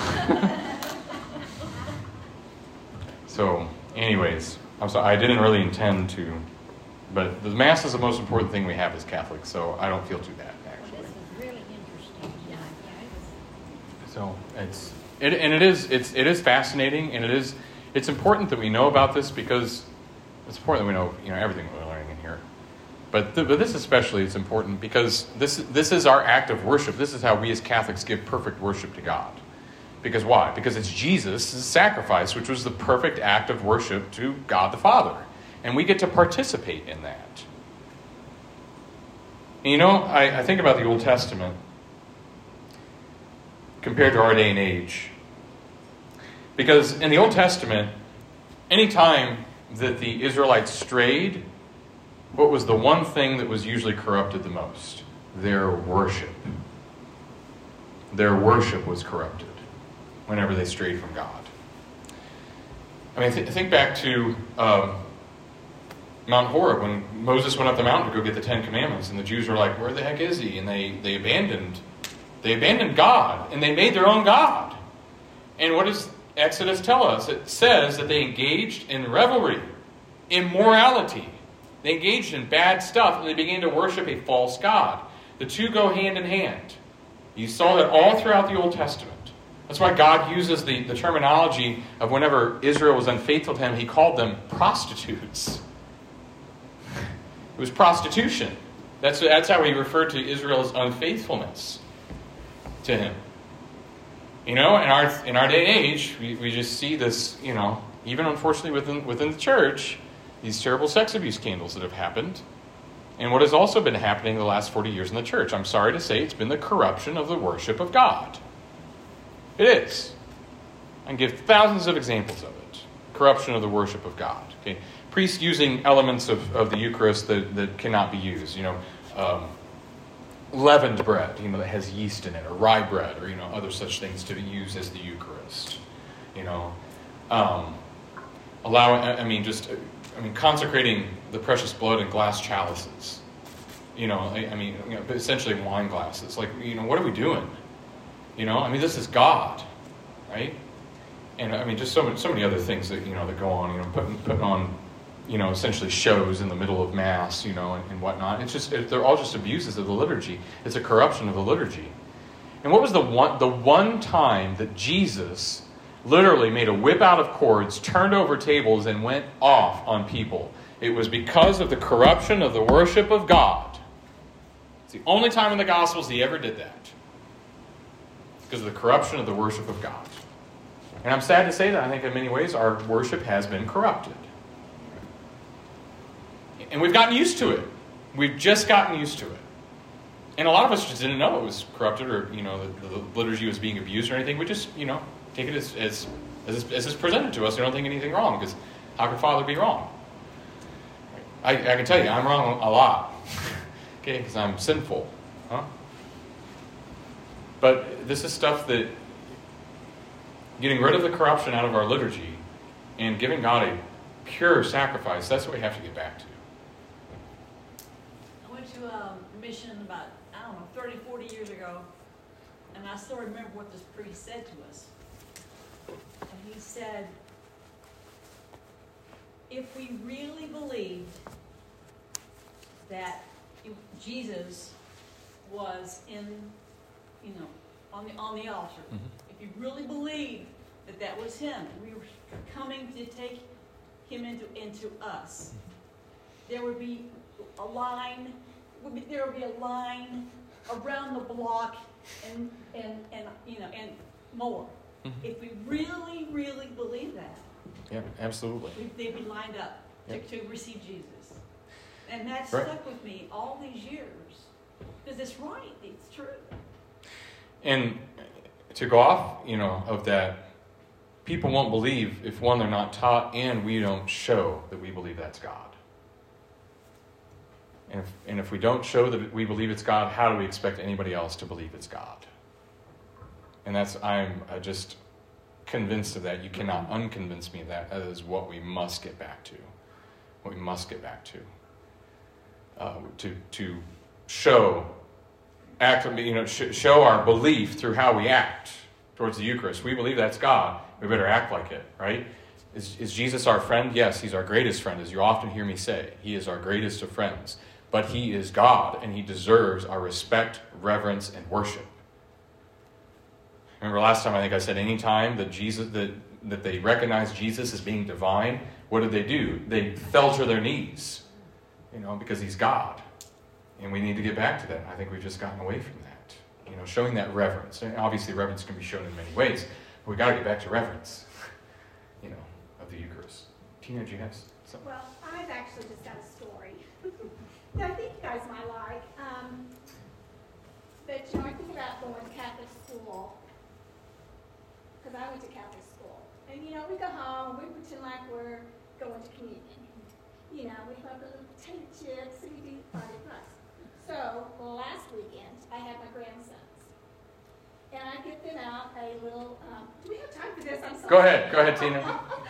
So, anyways, I'm sorry. I didn't really intend to, but the Mass is the most important thing we have as Catholics, so I don't feel too bad Well, actually. this is really interesting. Yeah, yeah, it was. So it's it, and it is it's it is fascinating, and it is it's important that we know about this because it's important that we know you know everything we're learning in here. But th- but this especially is important because this this is our act of worship. This is how we as Catholics give perfect worship to God. Because why? Because it's Jesus' sacrifice, which was the perfect act of worship to God the Father, and we get to participate in that. And you know, I, I think about the Old Testament compared to our day and age. Because in the Old Testament, any time that the Israelites strayed, what was the one thing that was usually corrupted the most? Their worship. Their worship was corrupted whenever they strayed from God. I mean, th- think back to um, Mount Horeb when Moses went up the mountain to go get the Ten Commandments, and the Jews were like, "Where the heck is he?" And they they abandoned, they abandoned God, and they made their own God. And what does Exodus tell us? It says that they engaged in revelry, immorality. They engaged in bad stuff, and they began to worship a false god. The two go hand in hand. You saw that all throughout the Old Testament. That's why God uses the, the terminology of whenever Israel was unfaithful to him, he called them prostitutes. It was prostitution. That's, that's how he referred to Israel's unfaithfulness to him. You know, in our in our day and age, we, we just see this, you know, even unfortunately within within the church, these terrible sex abuse scandals that have happened. And what has also been happening the last forty years in the church, I'm sorry to say, it's been the corruption of the worship of God. It is. I can give thousands of examples of it. Corruption of the worship of God. Okay, priests using elements of, of the Eucharist that, that cannot be used. You know, um, leavened bread, you know, that has yeast in it, or rye bread, or you know, other such things to be used as the Eucharist. You know, um, allowing. I mean, just I mean, consecrating the precious blood in glass chalices. You know, I, I mean, you know, but essentially wine glasses. Like, you know, what are we doing? You know, I mean, this is God, right? And I mean, just so many, so many other things that, you know, that go on, you know, putting, putting on, you know, essentially shows in the middle of Mass, you know, and, and whatnot. It's just, it, they're all just abuses of the liturgy. It's a corruption of the liturgy. And what was the one, the one time that Jesus literally made a whip out of cords, turned over tables, and went off on people? It was because of the corruption of the worship of God. It's the only time in the Gospels he ever did that. Because of the corruption of the worship of God. And I'm sad to say that I think in many ways our worship has been corrupted. And we've gotten used to it. We've just gotten used to it. And a lot of us just didn't know it was corrupted or, you know, the, the liturgy was being abused or anything. We just, you know, take it as, as, as, as it's presented to us. We don't think anything wrong, because how could Father be wrong? I, I can tell you, I'm wrong a lot. Okay, because I'm sinful. Huh? But this is stuff that, getting rid of the corruption out of our liturgy and giving God a pure sacrifice, that's what we have to get back to. I went to a mission about, I don't know, thirty, forty years ago, and I still remember what this priest said to us. And he said, if we really believed that Jesus was in, you know, on the on the altar, mm-hmm. if you really believed that that was him, we were coming to take him into into us, there would be a line. Would be, there would be a line around the block, and and and you know, and more. Mm-hmm. If we really, really believe that, yeah, absolutely, we, they'd be lined up yep. to, to receive Jesus, and that right. stuck with me all these years because it's right, it's true. And to go off, you know, of that, people won't believe if, one, they're not taught, and we don't show that we believe that's God. And if, and if we don't show that we believe it's God, how do we expect anybody else to believe it's God? And that's, I'm uh, just convinced of that. You cannot unconvince me of that. That is what we must get back to. What we must get back to. Uh, to to show, act, you know, sh- show our belief through how we act towards the Eucharist. We believe that's God. We better act like it, right? Is, is Jesus our friend? Yes, he's our greatest friend, as you often hear me say. He is our greatest of friends. But he is God, and he deserves our respect, reverence, and worship. Remember last time I think I said any time that Jesus that, that they recognized Jesus as being divine, what did they do? They fell to their knees, you know, because he's God. And we need to get back to that. I think we've just gotten away from that. You know, showing that reverence. And obviously reverence can be shown in many ways, but we've got to get back to reverence, you know, of the Eucharist. Tina, do you have something? Well, I've actually just got a story that I think you guys might like. Um, but, you know, I think about going to Catholic school, because I went to Catholic school. And, you know, we go home, we pretend like we're going to communion. You know, we have the little potato chips, and we do party plus. So, last weekend, I had my grandsons. And I get them out a little, um, do we have time for this? I'm sorry. Go ahead, go ahead, Tina.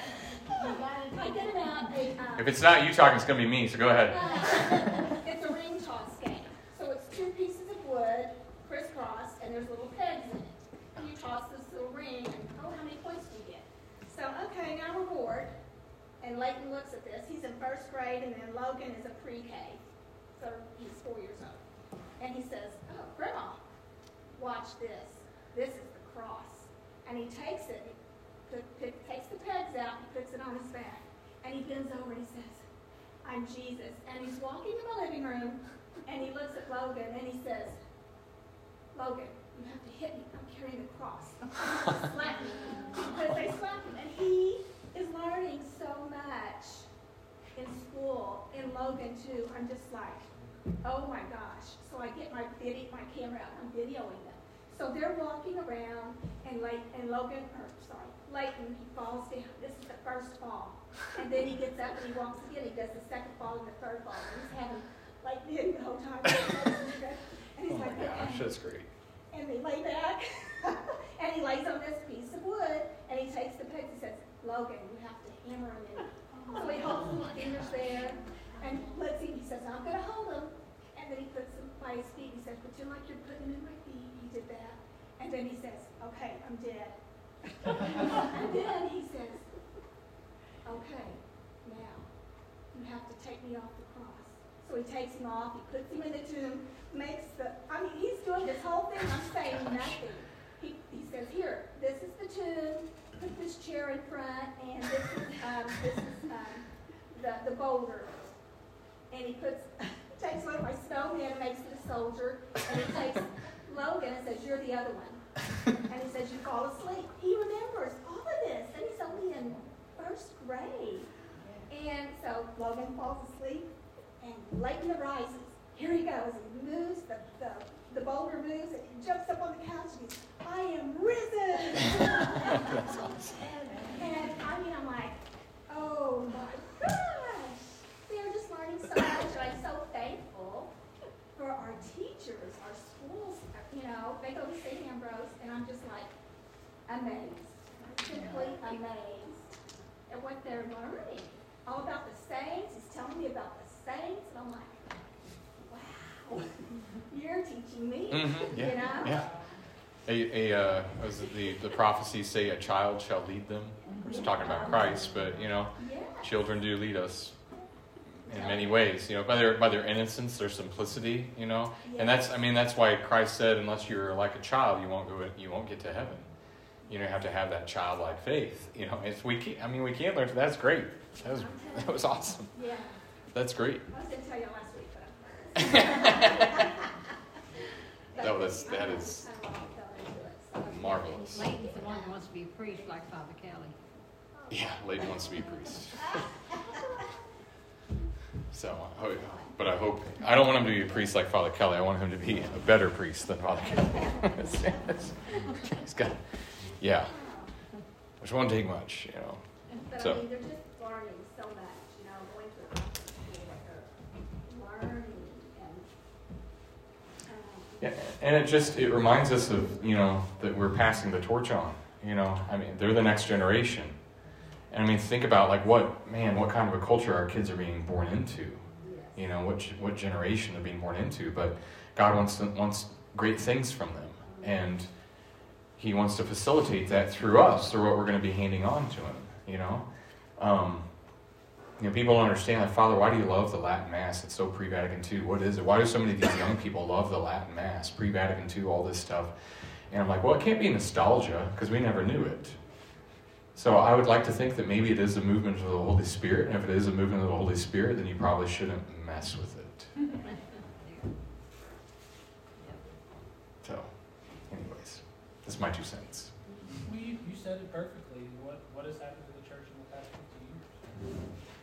I get them out a, um, If it's not you talking, it's going to be me, so go ahead. It's a ring toss game. So it's two pieces of wood, crisscross, and there's little pegs in it. And you toss this little ring, and oh, how many points do you get? So, okay, now we're bored. And Leighton looks at this. He's in first grade, and then Logan is a pre-K. So he's four years old. And he says, oh, Grandma, watch this. This is the cross. And he takes it, he put, put, takes the pegs out, and puts it on his back. And he bends over and he says, I'm Jesus. And he's walking in the living room, and he looks at Logan, and he says, Logan, you have to hit me. I'm carrying the cross. Slap me. Because they slap him. And he is learning so much in school, in Logan too. I'm just like, oh my gosh. So I get my video, my camera out, I'm videoing them. So they're walking around, and Leighton, and Logan, or sorry, Leighton, he falls down. This is the first fall. And then he gets up and he walks again. He does the second fall and the third fall. And he's having like hitting the whole time. And he's Oh like, my gosh, okay. that's great. And they lay back, and he lays on this piece of wood, and he takes the pegs and says, Logan, you have to hammer him in. So he holds his fingers there, and lets him, he says, I'm going to hold him. And then he puts by his feet. He says, pretend like you're putting him in my feet. He did that. And then he says, okay, I'm dead. And then he says, okay, now you have to take me off the cross. So he takes him off, he puts him in the tomb, makes the, I mean, he's doing this whole thing, I'm saying nothing. He, he says, here, this is the tomb, put this chair in front, and this is, um, this is um, the, the boulder. And he puts, takes one of my snowmen and makes it a soldier, and he takes Logan and says, you're the other one. And he says, you fall asleep. He remembers all of this, and he's only in first grade. And so Logan falls asleep, and Leighton arises. Here he goes, and he moves, the, the, the boulder moves, and he jumps up on the couch, and he's, I am risen! That's awesome. and, and I mean, I'm like, oh my gosh! They're just learning so much, and I'm so thankful for our teachers, our schools, you know, they go to Saint Ambrose, and I'm just like amazed, simply amazed at what they're learning. All about the saints, he's telling me about the saints, and I'm like, wow, you're teaching me, Mm-hmm. Yeah. you know? Yeah. A, a uh, was it the, the prophecies say a child shall lead them. We're just talking about Christ, but, you know, Yes. children do lead us in many ways, you know, by their by their innocence, their simplicity, you know, and that's I mean that's why Christ said, unless you're like a child, you won't go you won't get to heaven. You know, you have to have that childlike faith. You know, if we can't, I mean we can't learn. That's great. That was that was awesome. Yeah. That's great. I was going to tell you last week, but I'm That was that is I don't want to go into it, so. marvelous. Layton's the one who wants to be a priest like Father Kelly. Yeah, Leighton wants to be a priest. So, I hope- but I hope I don't want him to be a priest like Father Kelly. I want him to be a better priest than Father Kelly. He's got, yeah, which won't take much, you know. But So. I mean, they're just learning so much, you know, going to a Catholic school, like they're learning and, um, Yeah, and it just it reminds us of you know that we're passing the torch on. You know, I mean, they're the next generation. And I mean, think about like what man, what kind of a culture our kids are being born into. You know, what what generation they're being born into. But God wants to, wants great things from them, and He wants to facilitate that through us, through what we're going to be handing on to Him. You know, um, you know, people don't understand like, Father, why do you love the Latin Mass? It's so pre-Vatican two. What is it? Why do so many of these young people love the Latin Mass, pre-Vatican two, all this stuff? And I'm like, well, it can't be nostalgia because we never knew it. So I would like to think that maybe it is a movement of the Holy Spirit, and if it is a movement of the Holy Spirit, then you probably shouldn't mess with it. So, anyways, that's my two cents. Well, you, you said it perfectly. What what has happened to the church in the past fifty years?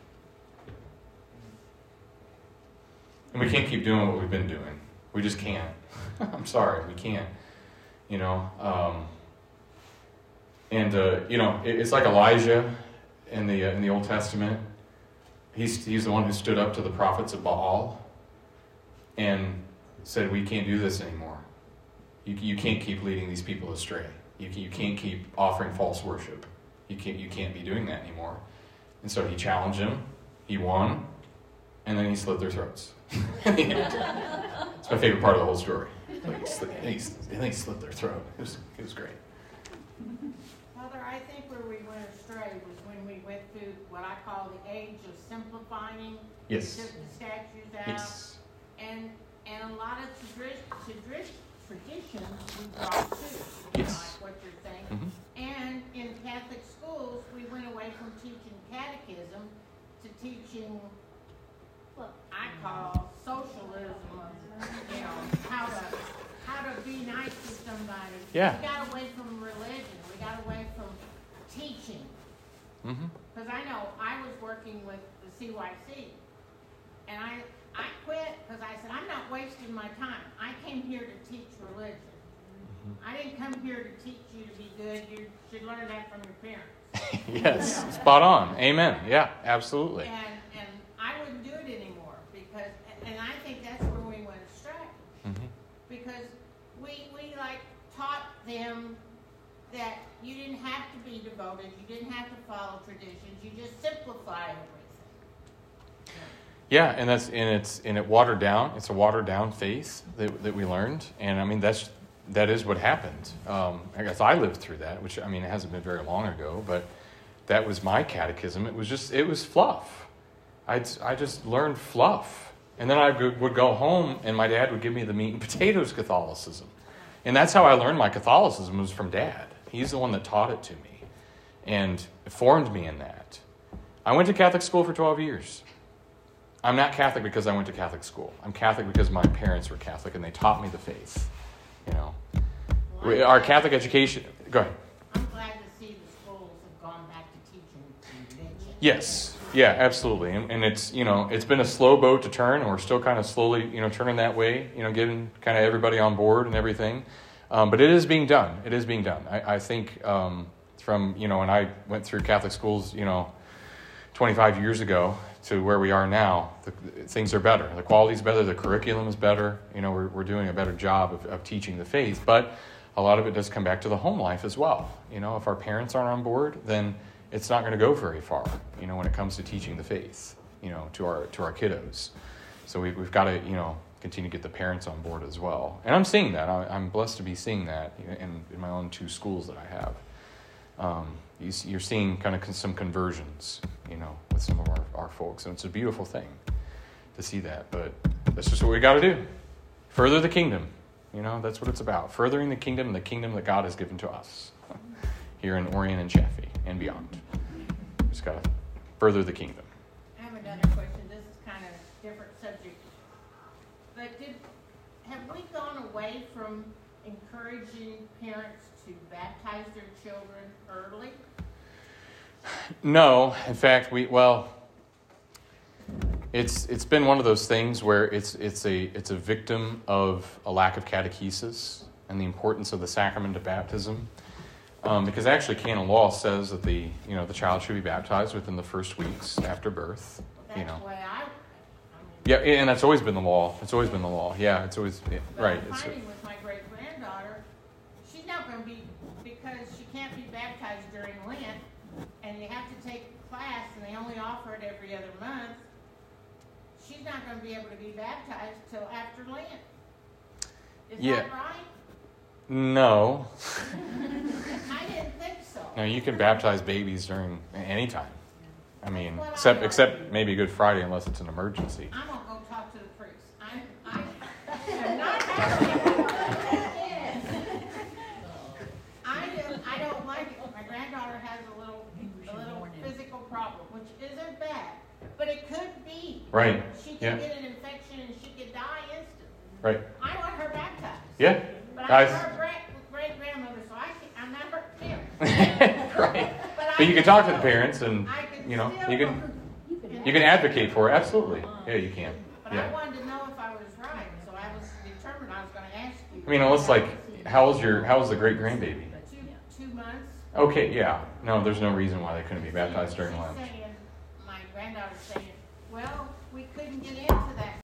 And we can't keep doing what we've been doing. We just can't. I'm sorry, we can't. You know, um, and uh, you know, it, it's like Elijah in the uh, in the Old Testament. He's he's the one who stood up to the prophets of Baal and said, "We can't do this anymore. You you can't keep leading these people astray. You you can't keep offering false worship. You can't you can't be doing that anymore." And so he challenged him. He won, and then he slit their throats. It's my favorite part of the whole story. Like he, slit, he, he, he slit their throat. It was it was great. Father, I think where we went astray was when we went through what I call the age of simplifying. Yes. Took the statues out. Yes. And and a lot of tradi- tradi- traditions we brought to, you know, Yes. like what you're saying. Mm-hmm. And in Catholic schools, we went away from teaching catechism to teaching what I call socialism, you know, how to how to be nice to somebody. Yeah. We got away from religion. We got away from teaching. Mm-hmm. Because I know I was working with the C Y C, and I I quit because I said, I'm not wasting my time. I came here to teach religion. I didn't come here to teach you to be good. You should learn that from your parents. Yes. You know? Spot on. Amen. Yeah. Absolutely. And and I wouldn't do it anymore because, and I think that's where we went astray. Mm-hmm. Because we we like taught them that you didn't have to be devoted, you didn't have to follow traditions, you just simplify everything. Yeah, and that's and it's and it watered down. It's a watered down faith that that we learned, and I mean that's that is what happened. Um, I guess I lived through that, which I mean it hasn't been very long ago, but that was my catechism. It was just it was fluff. I I just learned fluff, and then I would go home, and my dad would give me the meat and potatoes Catholicism, and that's how I learned my Catholicism was from Dad. He's the one that taught it to me, and formed me in that. I went to Catholic school for twelve years. I'm not Catholic because I went to Catholic school. I'm Catholic because my parents were Catholic and they taught me the faith. You know, we, our Catholic education. Go ahead. I'm glad to see the schools have gone back to teaching religion. Yes, yeah, absolutely. And, and it's you know it's been a slow boat to turn, and we're still kind of slowly you know turning that way. You know, getting kind of everybody on board and everything. Um, but it is being done. It is being done. I, I think um, from you know, when I went through Catholic schools, you know, twenty-five years ago. To where we are now, the, things are better. The quality's better. The curriculum is better. You know, we're we're doing a better job of, of teaching the faith. But a lot of it does come back to the home life as well. You know, if our parents aren't on board, then it's not going to go very far. You know, when it comes to teaching the faith. You know, to our to our kiddos. So we, we've got to you know continue to get the parents on board as well. And I'm seeing that. I, I'm blessed to be seeing that in, in my own two schools that I have. Um, you, you're seeing kind of some conversions, you know, with some of our, our folks. And it's a beautiful thing to see that. But that's just what we got to do. Further the kingdom. You know, that's what it's about. Furthering the kingdom, the kingdom that God has given to us here in Orion and Chaffee and beyond. Just got to further the kingdom. I have another question. This is kind of a different subject. But did, have we gone away from encouraging parents to baptize their children early? No, in fact, we well, it's it's been one of those things where it's it's a it's a victim of a lack of catechesis and the importance of the sacrament of baptism, um, because actually canon law says that the you know the child should be baptized within the first weeks after birth. That's you know. the way I. I mean, Yeah, and that's always been the law. It's always been the law. Yeah, it's always yeah, but right. I'm It's, finding with my great granddaughter, she's not going to be because she can't be baptized during Lent, and you have to take a class, and they only offer it every other month. She's not going to be able to be baptized till after Lent. Is Yeah. that right? no, I didn't think so. no, you can baptize babies during any time. I mean, Well, I except know. except maybe Good Friday unless it's an emergency. I'm gonna go talk to the priest. I, I am not happy. I do, I don't like it. My granddaughter has a little, a little physical problem, which isn't bad, but it could be. Right. She could Yeah. get an infection and she could die instantly. Right. I want her baptized. Yeah. But I'm Guys. her great, great grandmother, so I can't, I'm not her parent. Right. But, But you I can talk to the parents, and I can you know still- you can you can advocate for it. Absolutely. Yeah, you can. But I Yeah. wanted to know if I was right, so I was determined I was gonna ask you. I mean, unless like, how's your how's the great grandbaby? Two, two months. Okay. Yeah. No, there's no reason why they couldn't be baptized during She's Lent. saying, my granddaughter's saying, well, we couldn't get into that